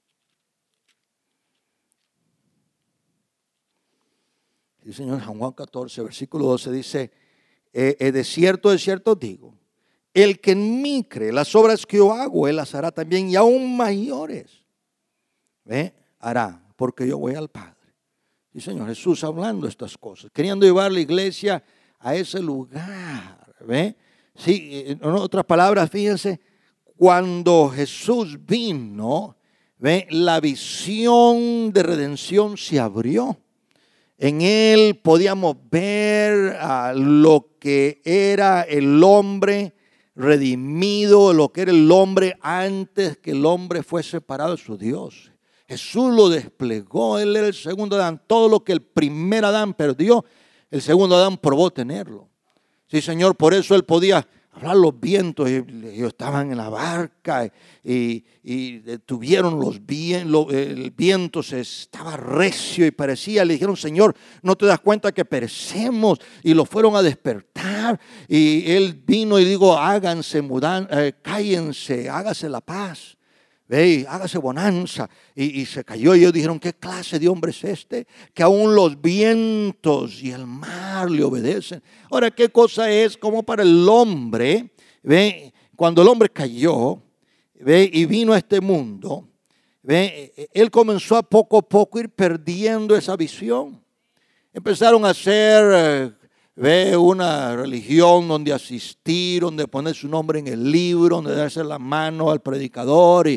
Sí, Señor, San Juan catorce, versículo doce dice, eh, eh, de cierto, de cierto digo, el que en mí cree, las obras que yo hago, él las hará también y aún mayores. ¿Ve? Hará, porque yo voy al Padre. Sí, Señor, Jesús hablando estas cosas, queriendo llevar la iglesia a ese lugar. ¿Ve? Sí, en otras palabras, fíjense, cuando Jesús vino, ¿ve? La visión de redención se abrió. En él podíamos ver a lo que era el hombre redimido, lo que era el hombre antes que el hombre fue separado de su Dios. Jesús lo desplegó, él era el segundo Adán. Todo lo que el primer Adán perdió, el segundo Adán probó tenerlo. Sí, Señor, por eso él podía hablar los vientos. Ellos estaban en la barca y, y tuvieron los vientos, el viento se estaba recio y parecía, le dijeron, Señor, ¿no te das cuenta que perecemos? Y lo fueron a despertar y él vino y dijo, háganse, mudan, eh, cállense, hágase la paz. Ve, hágase bonanza. Y, y se cayó y ellos dijeron, ¿qué clase de hombre es este? Que aún los vientos y el mar le obedecen. Ahora, ¿qué cosa es como para el hombre? Ve, cuando el hombre cayó, ve, y vino a este mundo, ve, él comenzó a poco a poco ir perdiendo esa visión. Empezaron a hacer, ve, una religión donde asistir, donde poner su nombre en el libro, donde darse la mano al predicador y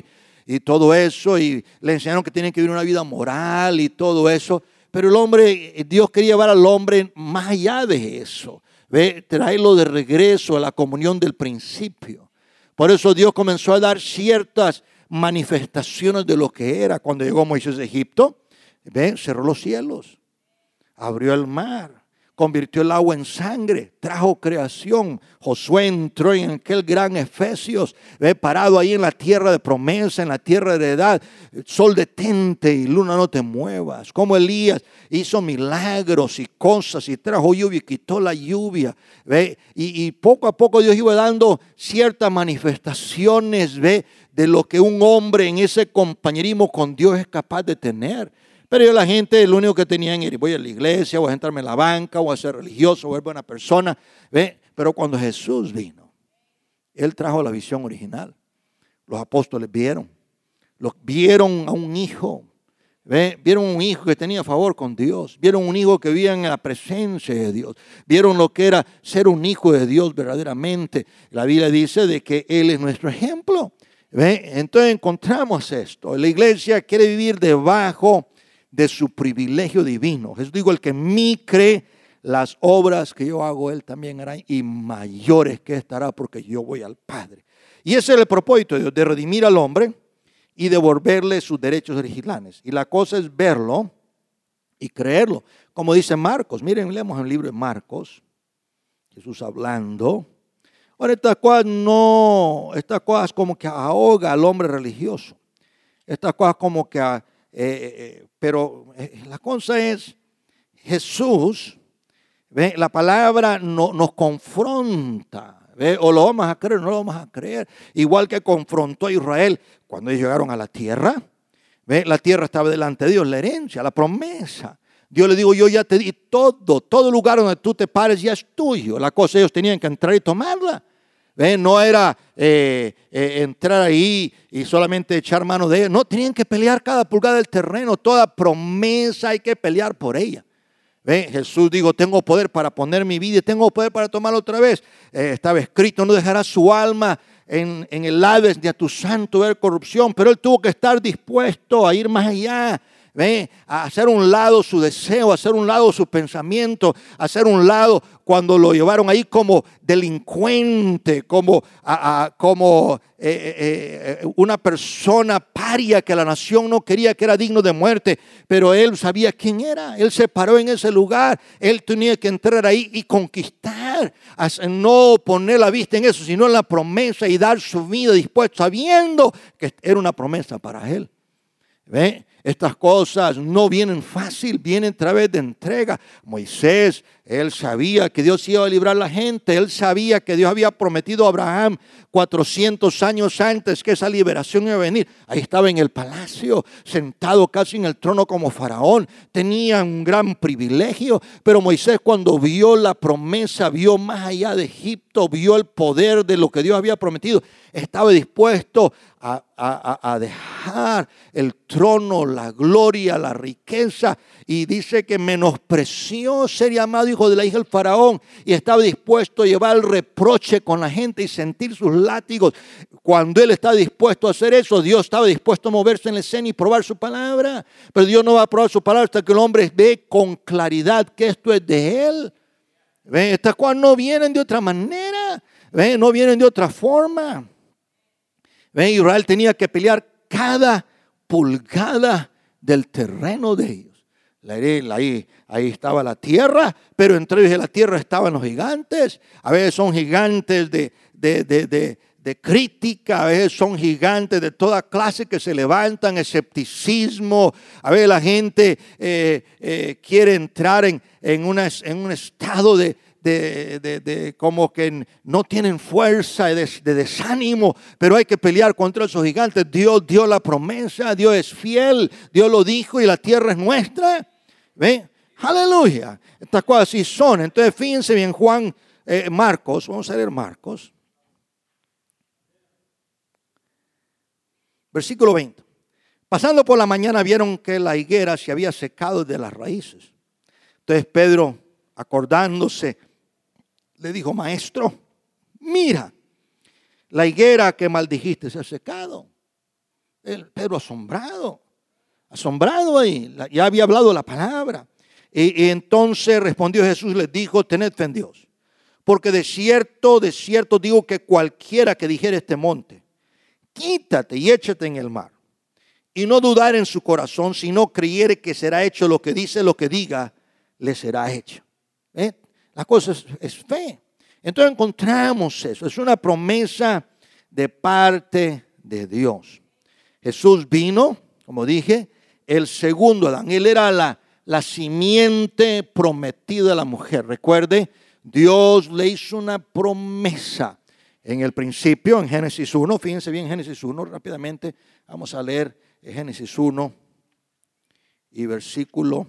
y todo eso, y le enseñaron que tienen que vivir una vida moral y todo eso. Pero el hombre, Dios quería llevar al hombre más allá de eso, ¿ve? Traerlo de regreso a la comunión del principio. Por eso Dios comenzó a dar ciertas manifestaciones de lo que era. Cuando llegó Moisés a Egipto, ¿ve? Cerró los cielos, abrió el mar, convirtió el agua en sangre, trajo creación. Josué entró en aquel gran Efesios, ¿ve? Parado ahí en la tierra de promesa, en la tierra de heredad. Sol detente y luna no te muevas. Como Elías hizo milagros y cosas y trajo lluvia y quitó la lluvia, ¿ve? Y, y poco a poco Dios iba dando ciertas manifestaciones, ¿ve? De lo que un hombre en ese compañerismo con Dios es capaz de tener. Pero yo, la gente, lo único que tenían era: voy a la iglesia, voy a sentarme en la banca, voy a ser religioso, voy a ser buena persona, ¿ve? Pero cuando Jesús vino, Él trajo la visión original. Los apóstoles vieron, los, vieron a un hijo, ¿ve? Vieron un hijo que tenía favor con Dios, vieron un hijo que vivía en la presencia de Dios, vieron lo que era ser un hijo de Dios verdaderamente. La Biblia dice de que Él es nuestro ejemplo, ¿ve? Entonces encontramos esto. La iglesia quiere vivir debajo de su privilegio divino. Jesús dijo: el que en mí cree, las obras que yo hago, él también hará, y mayores que estará, porque yo voy al Padre. Y ese es el propósito de Dios, de redimir al hombre y devolverle sus derechos originales. Y la cosa es verlo y creerlo. Como dice Marcos, miren, leemos el libro de Marcos, Jesús hablando. Ahora, estas cosas no, estas cosas como que ahoga al hombre religioso. Estas cosas como que a, Eh, eh, pero eh, la cosa es, Jesús, ¿ve? La palabra no, nos confronta, ¿ve? O lo vamos a creer o no lo vamos a creer. Igual que confrontó a Israel cuando ellos llegaron a la tierra, ¿ve? La tierra estaba delante de Dios, la herencia, la promesa. Dios le dijo: yo ya te di todo, todo lugar donde tú te pares ya es tuyo. La cosa, ellos tenían que entrar y tomarla. ¿Ve? No era eh, eh, entrar ahí y solamente echar mano de ella. No, tenían que pelear cada pulgada del terreno. Toda promesa hay que pelear por ella. ¿Ve? Jesús dijo: tengo poder para poner mi vida y tengo poder para tomarla otra vez. Eh, estaba escrito: no dejará su alma en, en el Hades de a tu santo ver corrupción. Pero él tuvo que estar dispuesto a ir más allá. ¿Ve? A hacer un lado su deseo, a hacer un lado su pensamiento, a hacer un lado cuando lo llevaron ahí como delincuente, como, a, a, como eh, eh, una persona paria que la nación no quería, que era digno de muerte. Pero él sabía quién era, él se paró en ese lugar, él tenía que entrar ahí y conquistar, no poner la vista en eso, sino en la promesa y dar su vida dispuesto, sabiendo que era una promesa para él. ¿Ve? Estas cosas no vienen fácil, vienen a través de entrega. Moisés, él sabía que Dios iba a librar a la gente. Él sabía que Dios había prometido a Abraham cuatrocientos años antes que esa liberación iba a venir. Ahí estaba en el palacio, sentado casi en el trono como faraón. Tenía un gran privilegio. Pero Moisés, cuando vio la promesa, vio más allá de Egipto, vio el poder de lo que Dios había prometido, estaba dispuesto a, a, a dejar el trono, la gloria, la riqueza, y dice que menospreció ser llamado hijo de la hija del faraón y estaba dispuesto a llevar el reproche con la gente y sentir sus látigos. Cuando él estaba dispuesto a hacer eso, Dios estaba dispuesto a moverse en la escena y probar su palabra. Pero Dios no va a probar su palabra hasta que el hombre ve con claridad que esto es de él. ¿Ven? Estas cosas no vienen de otra manera, ¿ven? No vienen de otra forma. ¿Ven? Israel tenía que pelear cada pulgada del terreno de ellos. Ahí, ahí estaba la tierra, pero entre ellos de la tierra estaban los gigantes. A veces son gigantes de, de, de, de, de crítica, a veces son gigantes de toda clase que se levantan, escepticismo. A veces la gente eh, eh, quiere entrar en, en, una, en un estado de... De, de, de como que no tienen fuerza, de, de desánimo, pero hay que pelear contra esos gigantes. Dios dio la promesa, Dios es fiel, Dios lo dijo y la tierra es nuestra. ¿Ven? Aleluya. Estas cosas sí son. Entonces fíjense bien, Juan, eh, Marcos, vamos a leer Marcos. Versículo veinte. Pasando por la mañana vieron que la higuera se había secado de las raíces. Entonces Pedro, acordándose, le dijo: maestro, mira, la higuera que maldijiste se ha secado. El Pedro asombrado, asombrado ahí, ya había hablado la palabra. Y, y entonces respondió Jesús y les dijo, tened fe en Dios. Porque de cierto, de cierto digo que cualquiera que dijere este monte, quítate y échate en el mar, y no dudar en su corazón, sino creyere que será hecho lo que dice, lo que diga, le será hecho. ¿Eh? La cosa es, es fe. Entonces encontramos eso, es una promesa de parte de Dios. Jesús vino, como dije, el segundo Adán. Él era la, la simiente prometida de la mujer. Recuerde, Dios le hizo una promesa en el principio, en Génesis uno. Fíjense bien, Génesis uno, rápidamente. Vamos a leer Génesis uno y versículo.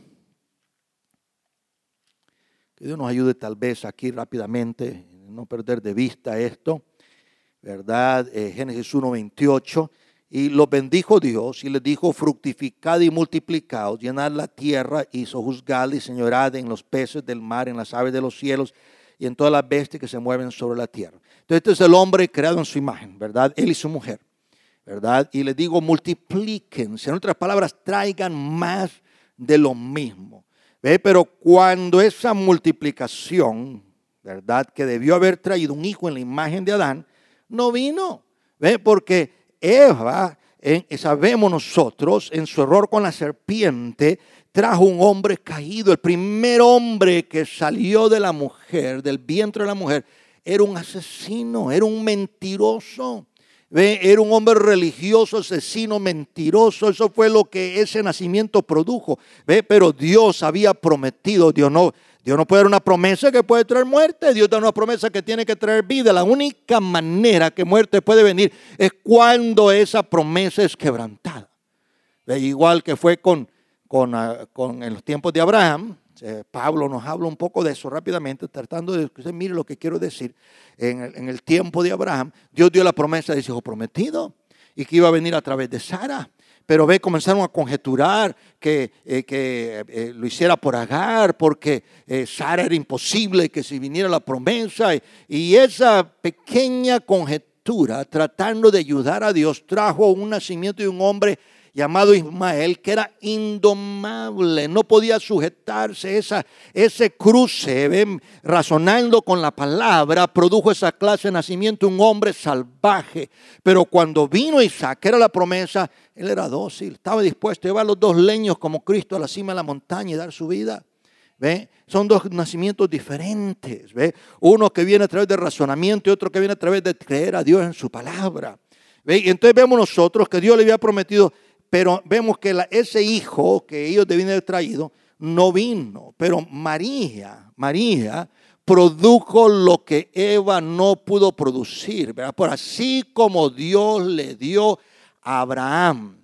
Que Dios nos ayude tal vez aquí rápidamente, no perder de vista esto, ¿verdad? Eh, Génesis uno, veintiocho. Y los bendijo Dios y les dijo, fructificad y multiplicaos, llenad la tierra y sojuzgadla y señorad en los peces del mar, en las aves de los cielos y en todas las bestias que se mueven sobre la tierra. Entonces este es el hombre creado en su imagen, ¿verdad? Él y su mujer, ¿verdad? Y les digo, multiplíquense, en otras palabras, traigan más de lo mismo. ¿Ve? Pero cuando esa multiplicación, ¿verdad? Que debió haber traído un hijo en la imagen de Adán, no vino, ¿ve? Porque Eva, en, sabemos nosotros, en su error con la serpiente, trajo un hombre caído. El primer hombre que salió de la mujer, del vientre de la mujer, era un asesino, era un mentiroso. ¿Ve? Era un hombre religioso, asesino, mentiroso. Eso fue lo que ese nacimiento produjo. ¿Ve? Pero Dios había prometido, Dios no... Dios no puede dar una promesa que puede traer muerte. Dios da una promesa que tiene que traer vida. La única manera que muerte puede venir es cuando esa promesa es quebrantada. Igual que fue con, con, uh, con en los tiempos de Abraham. Eh, Pablo nos habla un poco de eso rápidamente, tratando de que usted mire lo que quiero decir. En el, en el tiempo de Abraham, Dios dio la promesa de ese hijo prometido y que iba a venir a través de Sara. Pero ve, comenzaron a conjeturar que, eh, que eh, lo hiciera por Agar, porque eh, Sara era imposible que si viniera la promesa. Y, y esa pequeña conjetura, tratando de ayudar a Dios, trajo un nacimiento de un hombre llamado Ismael, que era indomable, no podía sujetarse. Esa, ese cruce, ¿ven? Razonando con la palabra, produjo esa clase de nacimiento, un hombre salvaje. Pero cuando vino Isaac, que era la promesa, él era dócil, estaba dispuesto a llevar los dos leños como Cristo a la cima de la montaña y dar su vida. ¿Ve? Son dos nacimientos diferentes. ¿Ve? Uno que viene a través del razonamiento y otro que viene a través de creer a Dios en su palabra. ¿Ve? Y entonces vemos nosotros que Dios le había prometido, pero vemos que la, ese hijo que ellos debían haber traído no vino. Pero María, María produjo lo que Eva no pudo producir, ¿verdad? Por así como Dios le dio a Abraham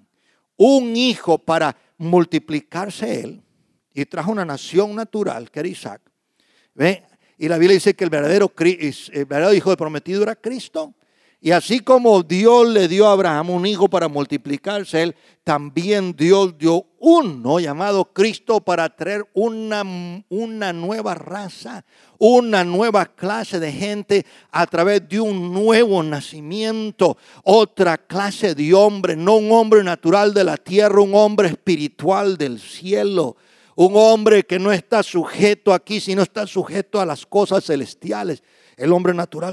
un hijo para multiplicarse él, y trajo una nación natural que era Isaac. ¿Ve? Y la Biblia dice que el verdadero, el verdadero hijo de prometido era Cristo. Y así como Dios le dio a Abraham un hijo para multiplicarse, él también Dios dio uno llamado Cristo para traer una, una nueva raza, una nueva clase de gente a través de un nuevo nacimiento, otra clase de hombre, no un hombre natural de la tierra, un hombre espiritual del cielo. Un hombre que no está sujeto aquí, sino está sujeto a las cosas celestiales. El hombre natural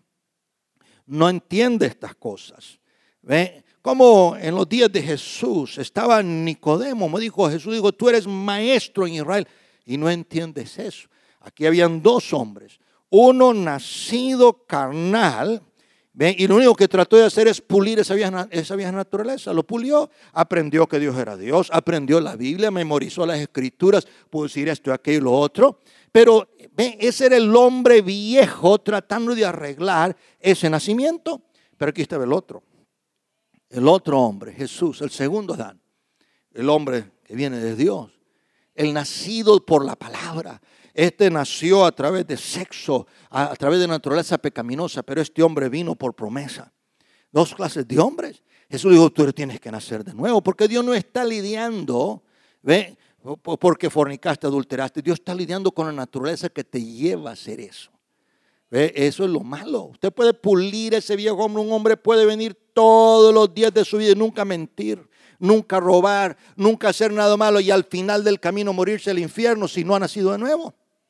no entiende estas cosas. ¿Ve? Como en los días de Jesús estaba Nicodemo, me dijo Jesús, digo, tú eres maestro en Israel y no entiendes eso. Aquí habían dos hombres, uno nacido carnal, ¿ve? Y lo único que trató de hacer es pulir esa vieja, esa vieja naturaleza. Lo pulió, aprendió que Dios era Dios, aprendió la Biblia, memorizó las escrituras, pudo decir esto, aquello y lo otro. Pero ¿ve? Ese era el hombre viejo tratando de arreglar ese nacimiento. Pero aquí estaba el otro, el otro hombre, Jesús, el segundo Adán, el hombre que viene de Dios, el nacido por la palabra. Este nació a través de sexo, a, a través de naturaleza pecaminosa, pero este hombre vino por promesa. Dos clases de hombres. Jesús dijo, tú tienes que nacer de nuevo, porque Dios no está lidiando, ¿ve? Porque fornicaste, adulteraste. Dios está lidiando con la naturaleza que te lleva a hacer eso. ¿Ve? Eso es lo malo. Usted puede pulir ese viejo hombre. Un hombre puede venir todos los días de su vida y nunca mentir, nunca robar, nunca hacer nada malo y al final del camino morirse al infierno si no ha nacido de nuevo.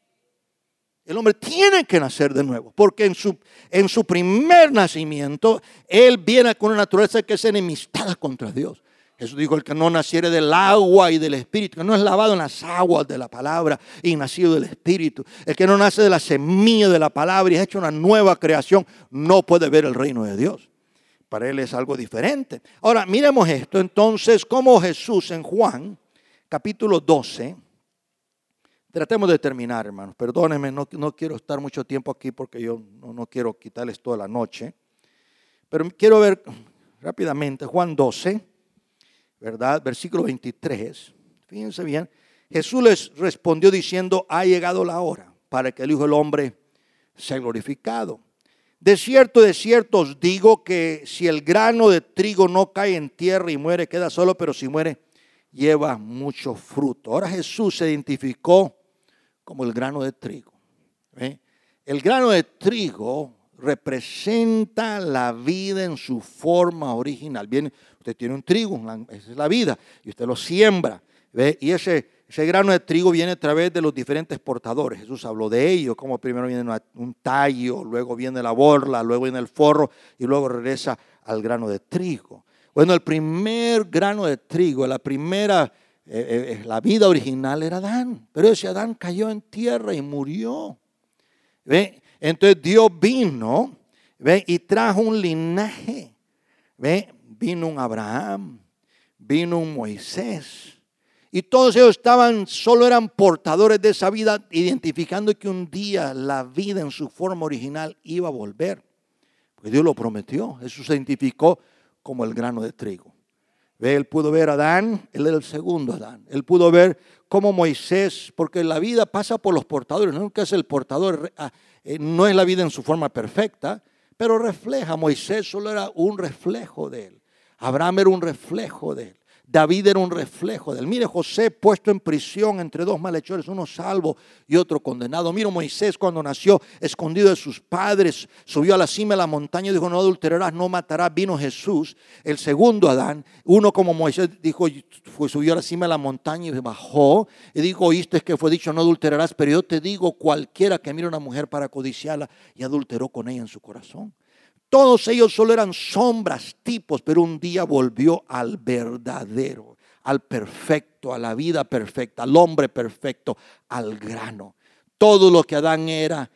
El hombre tiene que nacer de nuevo, porque en su, en su primer nacimiento, él viene con una naturaleza que es enemistada contra Dios. Jesús dijo, el que no naciere del agua y del Espíritu, que no es lavado en las aguas de la palabra y nacido del Espíritu, el que no nace de la semilla de la palabra y es hecho una nueva creación, no puede ver el reino de Dios. Para él es algo diferente. Ahora, miremos esto, entonces, cómo Jesús en Juan, capítulo doce, tratemos de terminar, hermanos. Perdónenme, no, no quiero estar mucho tiempo aquí porque yo no, no quiero quitarles toda la noche. Pero quiero ver rápidamente Juan doce, ¿verdad? Versículo veintitrés. Fíjense bien. Jesús les respondió diciendo, ha llegado la hora para que el Hijo del Hombre sea glorificado. De cierto, de cierto os digo que si el grano de trigo no cae en tierra y muere, queda solo, pero si muere, lleva mucho fruto. Ahora Jesús se identificó como el grano de trigo. ¿Eh? El grano de trigo representa la vida en su forma original. Bien, usted tiene un trigo, esa es la vida, y usted lo siembra. ¿Ve? Y ese, ese grano de trigo viene a través de los diferentes portadores. Jesús habló de ello, como primero viene una, un tallo, luego viene la borla, luego viene el forro y luego regresa al grano de trigo. Bueno, el primer grano de trigo, la primera... Eh, eh, la vida original era Adán, pero ese Adán cayó en tierra y murió. ¿Ve? Entonces Dios vino, ¿ve? Y trajo un linaje. ¿Ve? Vino un Abraham, vino un Moisés, y todos ellos estaban, solo eran portadores de esa vida, identificando que un día la vida en su forma original iba a volver. Pues Dios lo prometió. Jesús se identificó como el grano de trigo. ¿Ve? Él pudo ver a Adán, él era el segundo Adán. Él pudo ver cómo Moisés, porque la vida pasa por los portadores, nunca es el portador, no es la vida en su forma perfecta, pero refleja. Moisés solo era un reflejo de él. Abraham era un reflejo de él. David era un reflejo de él. Mire, José puesto en prisión entre dos malhechores, uno salvo y otro condenado. Mire, Moisés cuando nació escondido de sus padres, subió a la cima de la montaña y dijo, no adulterarás, no matarás. Vino Jesús, el segundo Adán, uno como Moisés dijo, fue, subió a la cima de la montaña y bajó y dijo, oíste que fue dicho, no adulterarás, pero yo te digo, cualquiera que mire a una mujer para codiciarla y adulteró con ella en su corazón. Todos ellos solo eran sombras, tipos, pero un día volvió al verdadero, al perfecto, a la vida perfecta, al hombre perfecto, al grano. Todo lo que Adán era,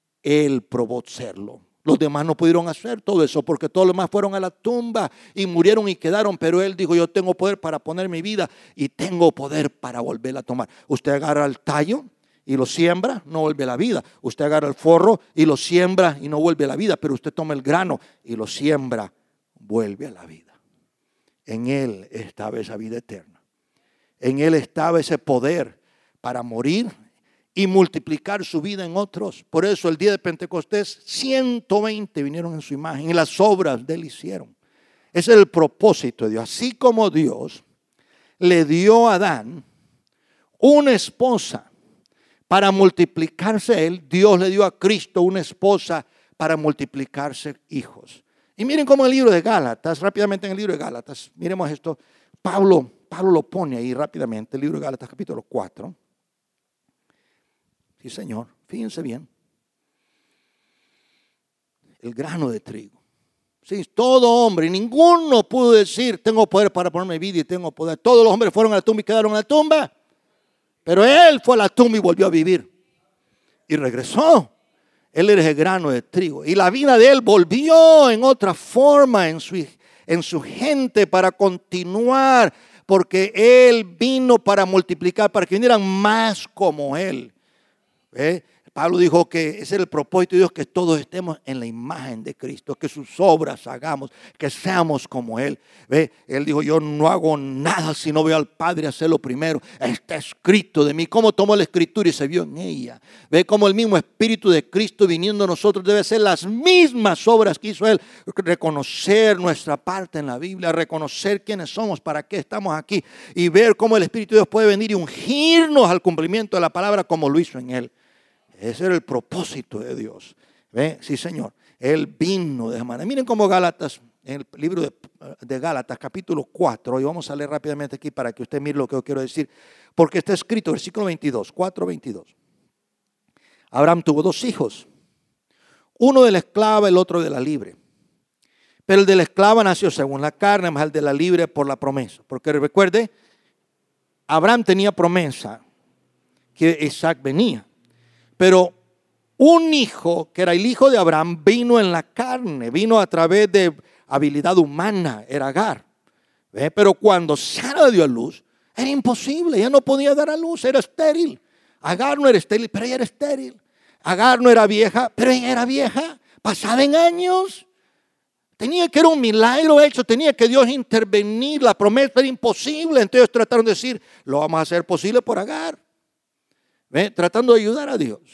él probó serlo. Los demás no pudieron hacer todo eso porque todos los demás fueron a la tumba y murieron y quedaron. Pero él dijo, yo tengo poder para poner mi vida y tengo poder para volverla a tomar. Usted agarra el tallo y lo siembra, no vuelve a la vida. Usted agarra el forro y lo siembra y no vuelve a la vida. Pero usted toma el grano y lo siembra, vuelve a la vida. En él estaba esa vida eterna. En él estaba ese poder para morir y multiplicar su vida en otros. Por eso el día de Pentecostés, ciento veinte vinieron en su imagen y las obras de él hicieron. Ese es el propósito de Dios. Así como Dios le dio a Adán una esposa para multiplicarse él, Dios le dio a Cristo una esposa para multiplicarse hijos. Y miren cómo en el libro de Gálatas, rápidamente en el libro de Gálatas, miremos esto, Pablo, Pablo lo pone ahí rápidamente, el libro de Gálatas capítulo cuatro. Sí, Señor, fíjense bien. El grano de trigo. Sí, todo hombre, ninguno pudo decir, tengo poder para ponerme vida y tengo poder. Todos los hombres fueron a la tumba y quedaron en la tumba. Pero él fue a la tumba y volvió a vivir. Y regresó. Él era el grano de trigo. Y la vida de él volvió en otra forma en su, en su gente para continuar. Porque él vino para multiplicar, para que vinieran más como él. ¿Eh? Pablo dijo que ese era el propósito de Dios, que todos estemos en la imagen de Cristo, que sus obras hagamos, que seamos como Él. ¿Ve? Él dijo, yo no hago nada si no veo al Padre hacerlo primero. Está escrito de mí. ¿Cómo tomó la Escritura y se vio en ella? Ve cómo el mismo Espíritu de Cristo viniendo a nosotros debe hacer las mismas obras que hizo Él. Reconocer nuestra parte en la Biblia, reconocer quiénes somos, para qué estamos aquí y ver cómo el Espíritu de Dios puede venir y ungirnos al cumplimiento de la palabra como lo hizo en Él. Ese era el propósito de Dios. ¿Ve? Sí, Señor. Él vino de esa manera. Miren cómo Gálatas, en el libro de, de Gálatas, capítulo cuatro, y vamos a leer rápidamente aquí para que usted mire lo que yo quiero decir, porque está escrito, versículo veintidós, cuatro veintidós. Abraham tuvo dos hijos, uno de la esclava, el otro de la libre. Pero el de la esclava nació según la carne, más el de la libre por la promesa. Porque recuerde, Abraham tenía promesa que Isaac venía. Pero un hijo, que era el hijo de Abraham, vino en la carne, vino a través de habilidad humana, era Agar. ¿Ve? Pero cuando Sara dio a luz, era imposible, ella no podía dar a luz, era estéril. Agar no era estéril, pero ella era estéril. Agar no era vieja, pero ella era vieja, pasada en años. Tenía que era un milagro hecho, tenía que Dios intervenir, la promesa era imposible. Entonces trataron de decir, lo vamos a hacer posible por Agar. ¿Ve? Tratando de ayudar a Dios.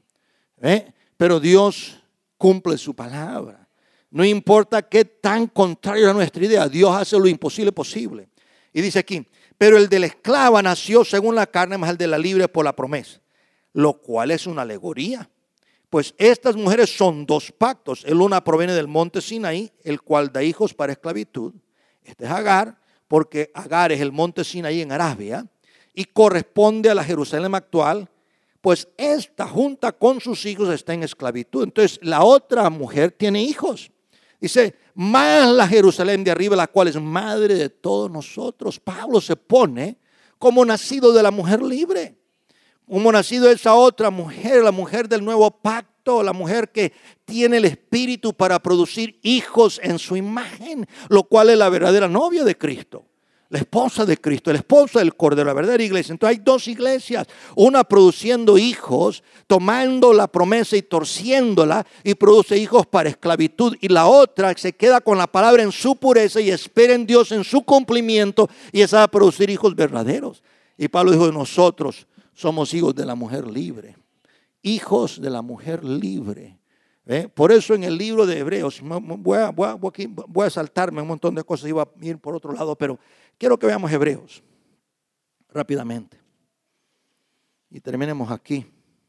¿Eh? Pero Dios cumple su palabra. No importa qué tan contrario a nuestra idea, Dios hace lo imposible posible. Y dice aquí, pero el de la esclava nació según la carne, más el de la libre por la promesa, lo cual es una alegoría. Pues estas mujeres son dos pactos. El uno proviene del monte Sinaí, el cual da hijos para esclavitud. Este es Agar, porque Agar es el monte Sinaí en Arabia y corresponde a la Jerusalén actual. Pues esta junta con sus hijos está en esclavitud. Entonces la otra mujer tiene hijos. Dice, más la Jerusalén de arriba, la cual es madre de todos nosotros. Pablo se pone como nacido de la mujer libre. Como nacido esa otra mujer, la mujer del nuevo pacto, la mujer que tiene el espíritu para producir hijos en su imagen, lo cual es la verdadera novia de Cristo. La esposa de Cristo, el esposo del Cordero, la verdadera iglesia. Entonces hay dos iglesias, una produciendo hijos, tomando la promesa y torciéndola y produce hijos para esclavitud. Y la otra se queda con la palabra en su pureza y espera en Dios en su cumplimiento y esa va a producir hijos verdaderos. Y Pablo dijo, nosotros somos hijos de la mujer libre, hijos de la mujer libre. ¿Eh? Por eso en el libro de Hebreos, voy a, voy, a, voy a saltarme un montón de cosas, iba a ir por otro lado, pero quiero que veamos Hebreos rápidamente. Y terminemos aquí.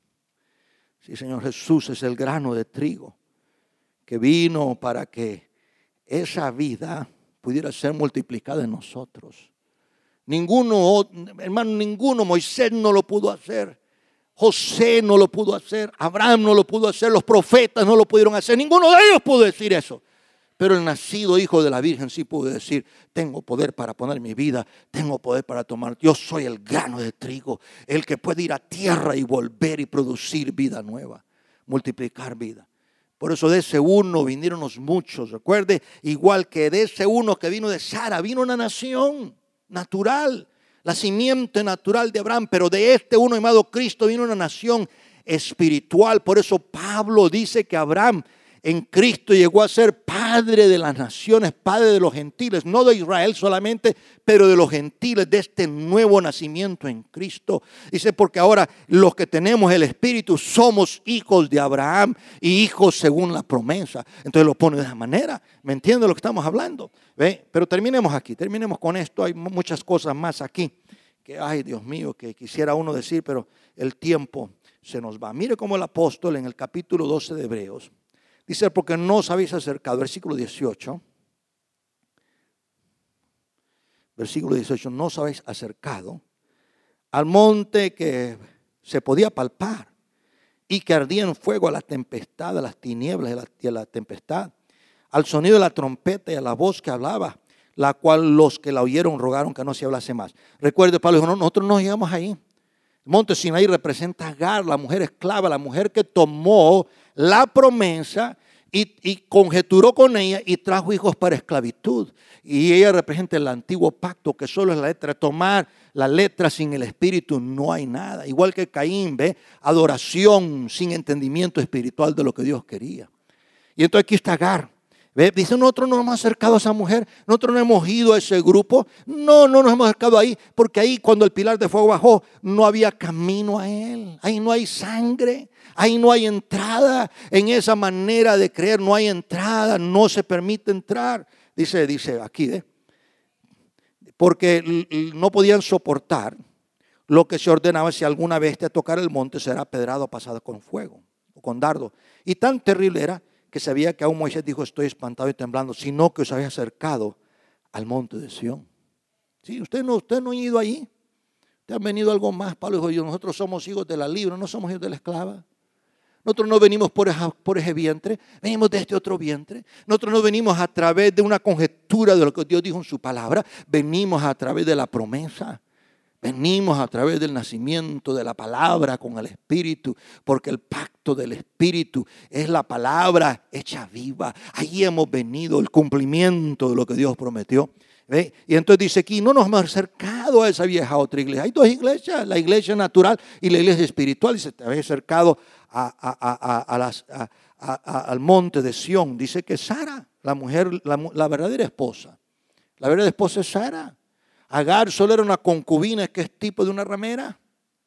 Sí, Señor, Jesús es el grano de trigo que vino para que esa vida pudiera ser multiplicada en nosotros. Ninguno, hermano, ninguno, Moisés no lo pudo hacer. José no lo pudo hacer, Abraham no lo pudo hacer, los profetas no lo pudieron hacer, ninguno de ellos pudo decir eso. Pero el nacido hijo de la Virgen sí pudo decir, tengo poder para poner mi vida, tengo poder para tomar, yo soy el grano de trigo, el que puede ir a tierra y volver y producir vida nueva, multiplicar vida. Por eso de ese uno vinieron los muchos, recuerde, igual que de ese uno que vino de Sara, vino una nación natural. La simiente natural de Abraham, pero de este uno llamado Cristo vino una nación espiritual. Por eso Pablo dice que Abraham en Cristo llegó a ser padre de las naciones, padre de los gentiles, no de Israel solamente, pero de los gentiles, de este nuevo nacimiento en Cristo. Dice, porque ahora los que tenemos el Espíritu somos hijos de Abraham y hijos según la promesa. Entonces lo pone de esa manera. ¿Me entiende lo que estamos hablando? ¿Ve? Pero terminemos aquí, terminemos con esto. Hay muchas cosas más aquí que, ay Dios mío, que quisiera uno decir, pero el tiempo se nos va. Mire cómo el apóstol en el capítulo doce de Hebreos dice, porque no os habéis acercado, versículo dieciocho, versículo dieciocho, no os habéis acercado al monte que se podía palpar y que ardía en fuego, a la tempestad, a las tinieblas y a la, y a la tempestad, al sonido de la trompeta y a la voz que hablaba, la cual los que la oyeron rogaron que no se hablase más. Recuerde, Pablo dijo, no, nosotros no llegamos ahí. El monte Sinaí representa a Agar, la mujer esclava, la mujer que tomó la promesa y, y conjeturó con ella y trajo hijos para esclavitud. Y ella representa el antiguo pacto, que solo es la letra. Tomar la letra sin el espíritu no hay nada. Igual que Caín, ve, adoración sin entendimiento espiritual de lo que Dios quería. Y entonces aquí está Agar. ¿Ve? Dice, nosotros no nos hemos acercado a esa mujer, nosotros no hemos ido a ese grupo, no, no nos hemos acercado ahí, porque ahí cuando el pilar de fuego bajó, no había camino a él, ahí no hay sangre, ahí no hay entrada, en esa manera de creer no hay entrada, no se permite entrar, dice, dice aquí, ¿eh? Porque no podían soportar lo que se ordenaba, si alguna bestia tocara el monte será apedrado o pasada con fuego. con dardo. Y tan terrible era que sabía que aún Moisés dijo, estoy espantado y temblando, sino que os había acercado al monte de Sión. Sí, usted no, usted no ha ido ahí. Usted ha venido algo más. Pablo dijo, yo, nosotros somos hijos de la libre, no somos hijos de la esclava. Nosotros no venimos por, esa, por ese vientre, venimos de este otro vientre. Nosotros no venimos a través de una conjetura de lo que Dios dijo en su palabra. Venimos a través de la promesa. Venimos a través del nacimiento de la palabra con el Espíritu, porque el pacto del Espíritu es la palabra hecha viva. Ahí hemos venido, el cumplimiento de lo que Dios prometió. ¿Ve? Y entonces dice aquí, no nos hemos acercado a esa vieja otra iglesia. Hay dos iglesias, la iglesia natural y la iglesia espiritual. Dice, te habéis acercado a, a, a, a, a las, a, a, al monte de Sión. Dice que Sara, la mujer, la, la verdadera esposa, la verdadera esposa es Sara. Agar solo era una concubina que es tipo de una ramera.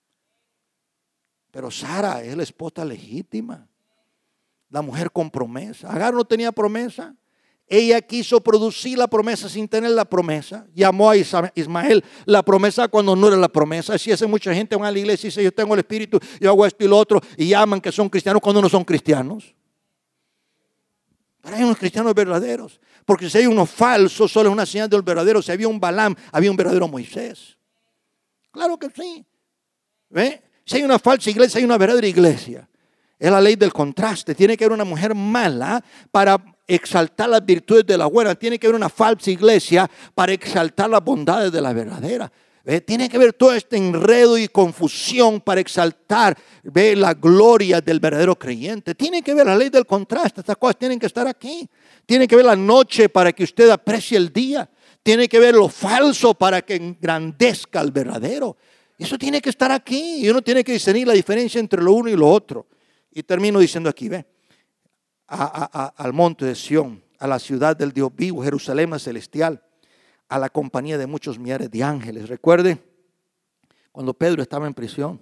Pero Sara es la esposa legítima, la mujer con promesa. Agar no tenía promesa. Ella quiso producir la promesa sin tener la promesa. Llamó a Ismael la promesa cuando no era la promesa. Así hace mucha gente, van a la iglesia y dice, yo tengo el Espíritu, yo hago esto y lo otro, y llaman que son cristianos cuando no son cristianos. Pero hay unos cristianos verdaderos. Porque si hay unos falsos, solo es una señal de los verdaderos. Si había un Balaam, había un verdadero Moisés. Claro que sí. ¿Ve? Si hay una falsa iglesia, hay una verdadera iglesia. Es la ley del contraste. Tiene que haber una mujer mala para exaltar las virtudes de la buena. Tiene que haber una falsa iglesia para exaltar las bondades de la verdadera. ¿Ve? Tiene que haber todo este enredo y confusión para exaltar, ¿ve?, la gloria del verdadero creyente. Tiene que ver la ley del contraste. Estas cosas tienen que estar aquí. Tiene que ver la noche para que usted aprecie el día. Tiene que ver lo falso para que engrandezca al verdadero. Eso tiene que estar aquí. Y uno tiene que discernir la diferencia entre lo uno y lo otro. Y termino diciendo aquí, ve, a, a, a, al monte de Sión, a la ciudad del Dios vivo, Jerusalén la celestial, a la compañía de muchos millares de ángeles. Recuerde cuando Pedro estaba en prisión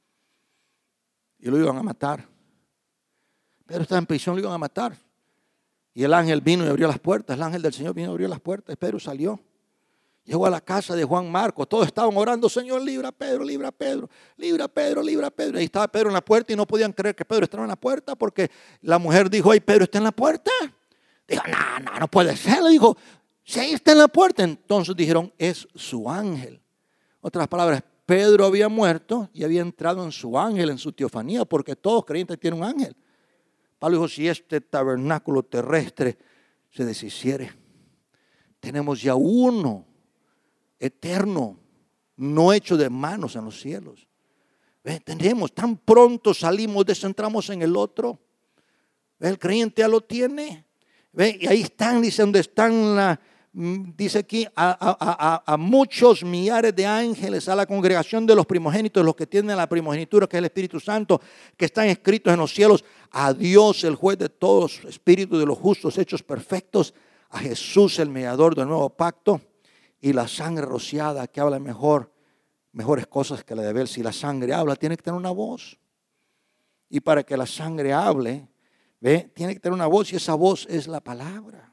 y lo iban a matar. Pedro estaba en prisión, lo iban a matar. Y el ángel vino y abrió las puertas. El ángel del Señor vino y abrió las puertas. Y Pedro salió. Llegó a la casa de Juan Marcos. Todos estaban orando, Señor, libra a Pedro, libra a Pedro, libra a Pedro, libra a Pedro. Ahí estaba Pedro en la puerta y no podían creer que Pedro estaba en la puerta porque la mujer dijo, ay, Pedro está en la puerta. Dijo, no, no, no puede ser. Le dijo, si ahí está en la puerta. Entonces dijeron, es su ángel. Otras palabras, Pedro había muerto y había entrado en su ángel, en su teofanía, porque todos creyentes tienen un ángel. Pablo dijo, si este tabernáculo terrestre se deshiciere, tenemos ya uno eterno, no hecho de manos en los cielos. ¿Ve? Tenemos, tan pronto salimos de eso, entramos en el otro. ¿Ve? El creyente ya lo tiene. ¿Ve? Y ahí están, dice, donde están la... Dice aquí a, a, a, a muchos millares de ángeles, a la congregación de los primogénitos, los que tienen la primogenitura, que es el Espíritu Santo, que están escritos en los cielos, a Dios, el juez de todos, espíritu de los justos hechos perfectos, a Jesús, el mediador del nuevo pacto, y la sangre rociada que habla mejor, mejores cosas que la de Abel. Si la sangre habla, tiene que tener una voz. Y para que la sangre hable, ¿ve?, tiene que tener una voz, y esa voz es la palabra.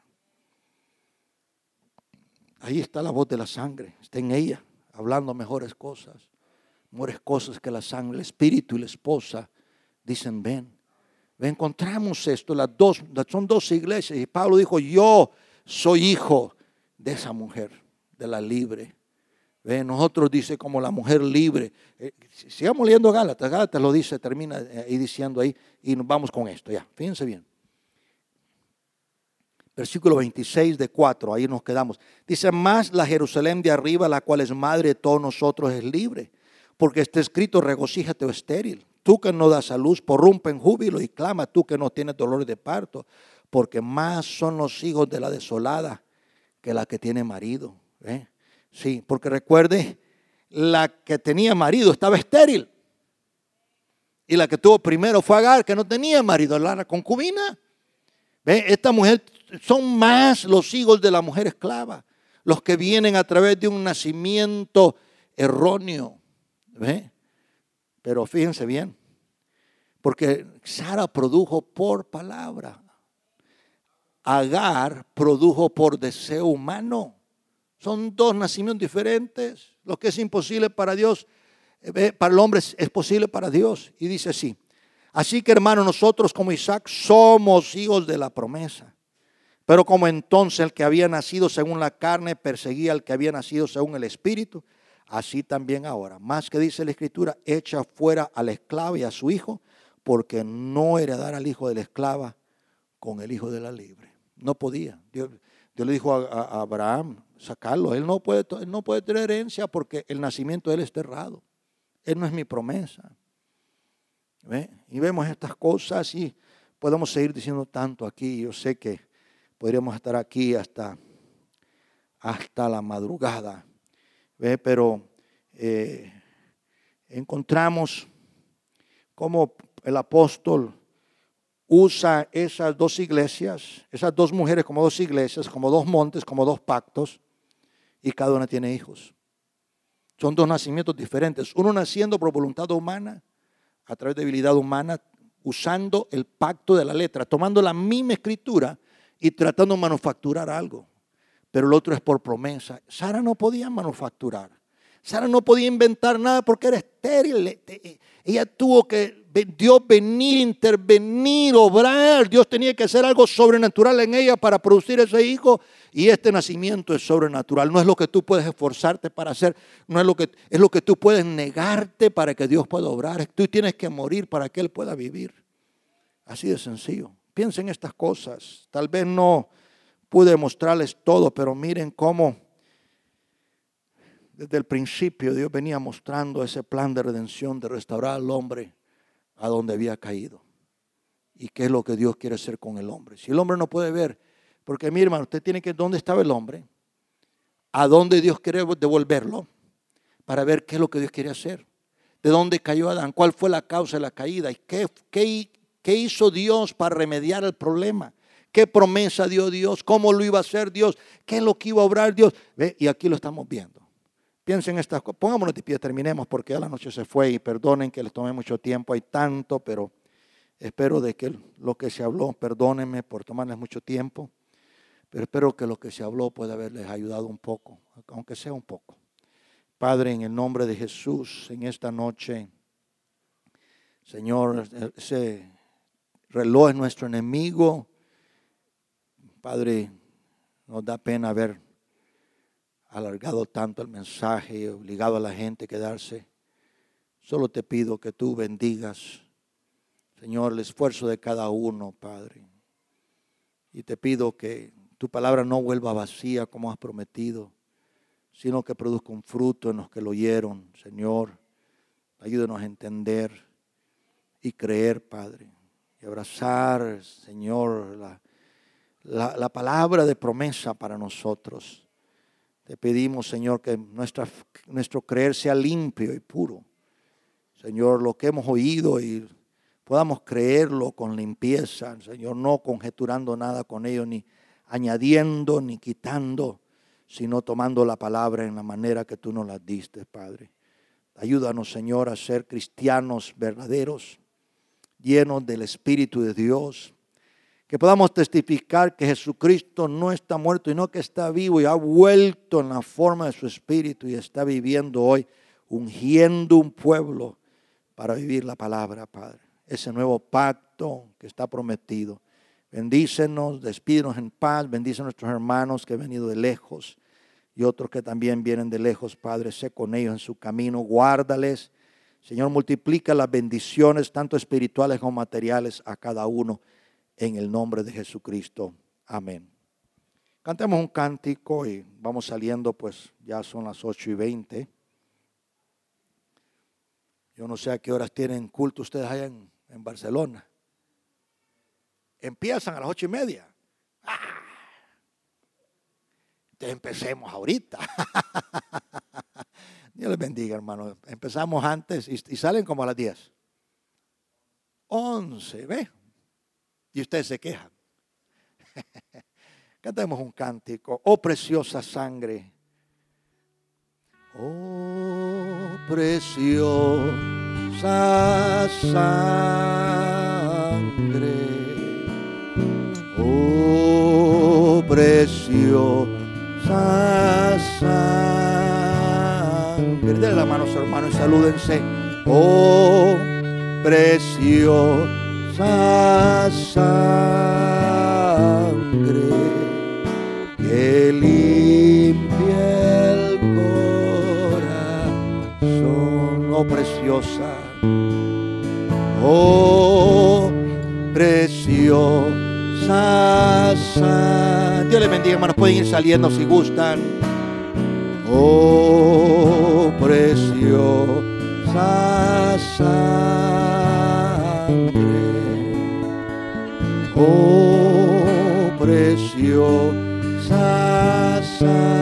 Ahí está la voz de la sangre, está en ella, hablando mejores cosas, mejores cosas que la sangre. El espíritu y la esposa dicen, ven, ven, encontramos esto, las dos, son dos iglesias. Y Pablo dijo, yo soy hijo de esa mujer, de la libre. Ven, nosotros dice como la mujer libre. Eh, sigamos leyendo Gálatas, Gálatas lo dice, termina ahí diciendo ahí, y nos vamos con esto, ya, fíjense bien. Versículo veintiséis de cuatro, ahí nos quedamos. Dice, más la Jerusalén de arriba, la cual es madre de todos nosotros, es libre. Porque está escrito, regocíjate, oh estéril. Tú que no das a luz, porrumpe en júbilo y clama, tú que no tienes dolores de parto. Porque más son los hijos de la desolada que la que tiene marido. ¿Eh? Sí, porque recuerde, la que tenía marido estaba estéril. Y la que tuvo primero fue Agar, que no tenía marido, la concubina. ¿Ve? Esta mujer... Son más los hijos de la mujer esclava, los que vienen a través de un nacimiento erróneo. ¿Ve? Pero fíjense bien, porque Sara produjo por palabra, Agar produjo por deseo humano. Son dos nacimientos diferentes. Lo que es imposible para Dios, para el hombre es posible para Dios. Y dice así, Así que, hermano, nosotros como Isaac somos hijos de la promesa. Pero como entonces el que había nacido según la carne perseguía al que había nacido según el Espíritu, así también ahora. Más que dice la Escritura, echa fuera a la esclava y a su hijo, porque no heredar al hijo de la esclava con el hijo de la libre. No podía. Dios, Dios le dijo a, a, a Abraham, sacarlo. Él no puede, él no puede tener herencia porque el nacimiento de él está errado. Él no es mi promesa. ¿Ve? Y vemos estas cosas y podemos seguir diciendo tanto aquí. Yo sé que podríamos estar aquí hasta, hasta la madrugada. ¿Ve? Pero eh, encontramos cómo el apóstol usa esas dos iglesias, esas dos mujeres como dos iglesias, como dos montes, como dos pactos, y cada una tiene hijos. Son dos nacimientos diferentes. Uno naciendo por voluntad humana, a través de habilidad humana, usando el pacto de la letra, tomando la misma escritura y tratando de manufacturar algo. Pero el otro es por promesa. Sara no podía manufacturar. Sara no podía inventar nada porque era estéril. Ella tuvo que, Dios venir, intervenir, obrar. Dios tenía que hacer algo sobrenatural en ella para producir ese hijo. Y este nacimiento es sobrenatural. No es lo que tú puedes esforzarte para hacer. No es lo que, es lo que tú puedes negarte para que Dios pueda obrar. Tú tienes que morir para que Él pueda vivir. Así de sencillo. Piensen en estas cosas. Tal vez no pude mostrarles todo, pero miren cómo desde el principio Dios venía mostrando ese plan de redención, de restaurar al hombre a donde había caído. Y qué es lo que Dios quiere hacer con el hombre. Si el hombre no puede ver, porque mi hermano, usted tiene que ver dónde estaba el hombre, a dónde Dios quiere devolverlo, para ver qué es lo que Dios quiere hacer. De dónde cayó Adán, cuál fue la causa de la caída y qué, qué, qué hizo Dios para remediar el problema. ¿Qué promesa dio Dios? ¿Cómo lo iba a hacer Dios? ¿Qué es lo que iba a obrar Dios? ¿Ve? Y aquí lo estamos viendo. Piensen en estas cosas. Pongámonos de pie, terminemos porque ya la noche se fue y perdonen que les tomé mucho tiempo. Hay tanto, pero espero de que lo que se habló, perdónenme por tomarles mucho tiempo, pero espero que lo que se habló pueda haberles ayudado un poco, aunque sea un poco. Padre, en el nombre de Jesús, en esta noche, Señor, ese reloj es nuestro enemigo. Padre, nos da pena haber alargado tanto el mensaje y obligado a la gente a quedarse. Solo te pido que tú bendigas, Señor, el esfuerzo de cada uno, Padre. Y te pido que tu palabra no vuelva vacía como has prometido, sino que produzca un fruto en los que lo oyeron, Señor. Ayúdanos a entender y creer, Padre, y abrazar, Señor, la La, la palabra de promesa para nosotros. Te pedimos, Señor, que nuestra, nuestro creer sea limpio y puro. Señor, lo que hemos oído y podamos creerlo con limpieza, Señor, no conjeturando nada con ello, ni añadiendo, ni quitando, sino tomando la palabra en la manera que tú nos la diste, Padre. Ayúdanos, Señor, a ser cristianos verdaderos, llenos del Espíritu de Dios. Que podamos testificar que Jesucristo no está muerto, sino que está vivo y ha vuelto en la forma de su Espíritu y está viviendo hoy, ungiendo un pueblo para vivir la palabra, Padre. Ese nuevo pacto que está prometido. Bendícenos, despídenos en paz, bendice a nuestros hermanos que han venido de lejos y otros que también vienen de lejos, Padre. Sé con ellos en su camino, guárdales. Señor, multiplica las bendiciones, tanto espirituales como materiales, a cada uno. En el nombre de Jesucristo. Amén. Cantemos un cántico y vamos saliendo, pues ya son las ocho y veinte. Yo no sé a qué horas tienen culto ustedes allá en, en Barcelona. Empiezan a las ocho y media. ¡Ah! Entonces empecemos ahorita. Dios les bendiga, hermano. Empezamos antes y, y salen como a las diez. once, ¿ve? Y ustedes se quejan. Cantemos un cántico. Oh, preciosa sangre. Oh, preciosa sangre. Oh, preciosa sangre. Denle la mano a su hermano y salúdense. Oh, preciosa sangre que limpia el corazón. Oh, preciosa, oh, preciosa sangre. Dios les bendiga, hermanos, pueden ir saliendo si gustan. Oh, preciosa sangre, oh, preciosa sangre.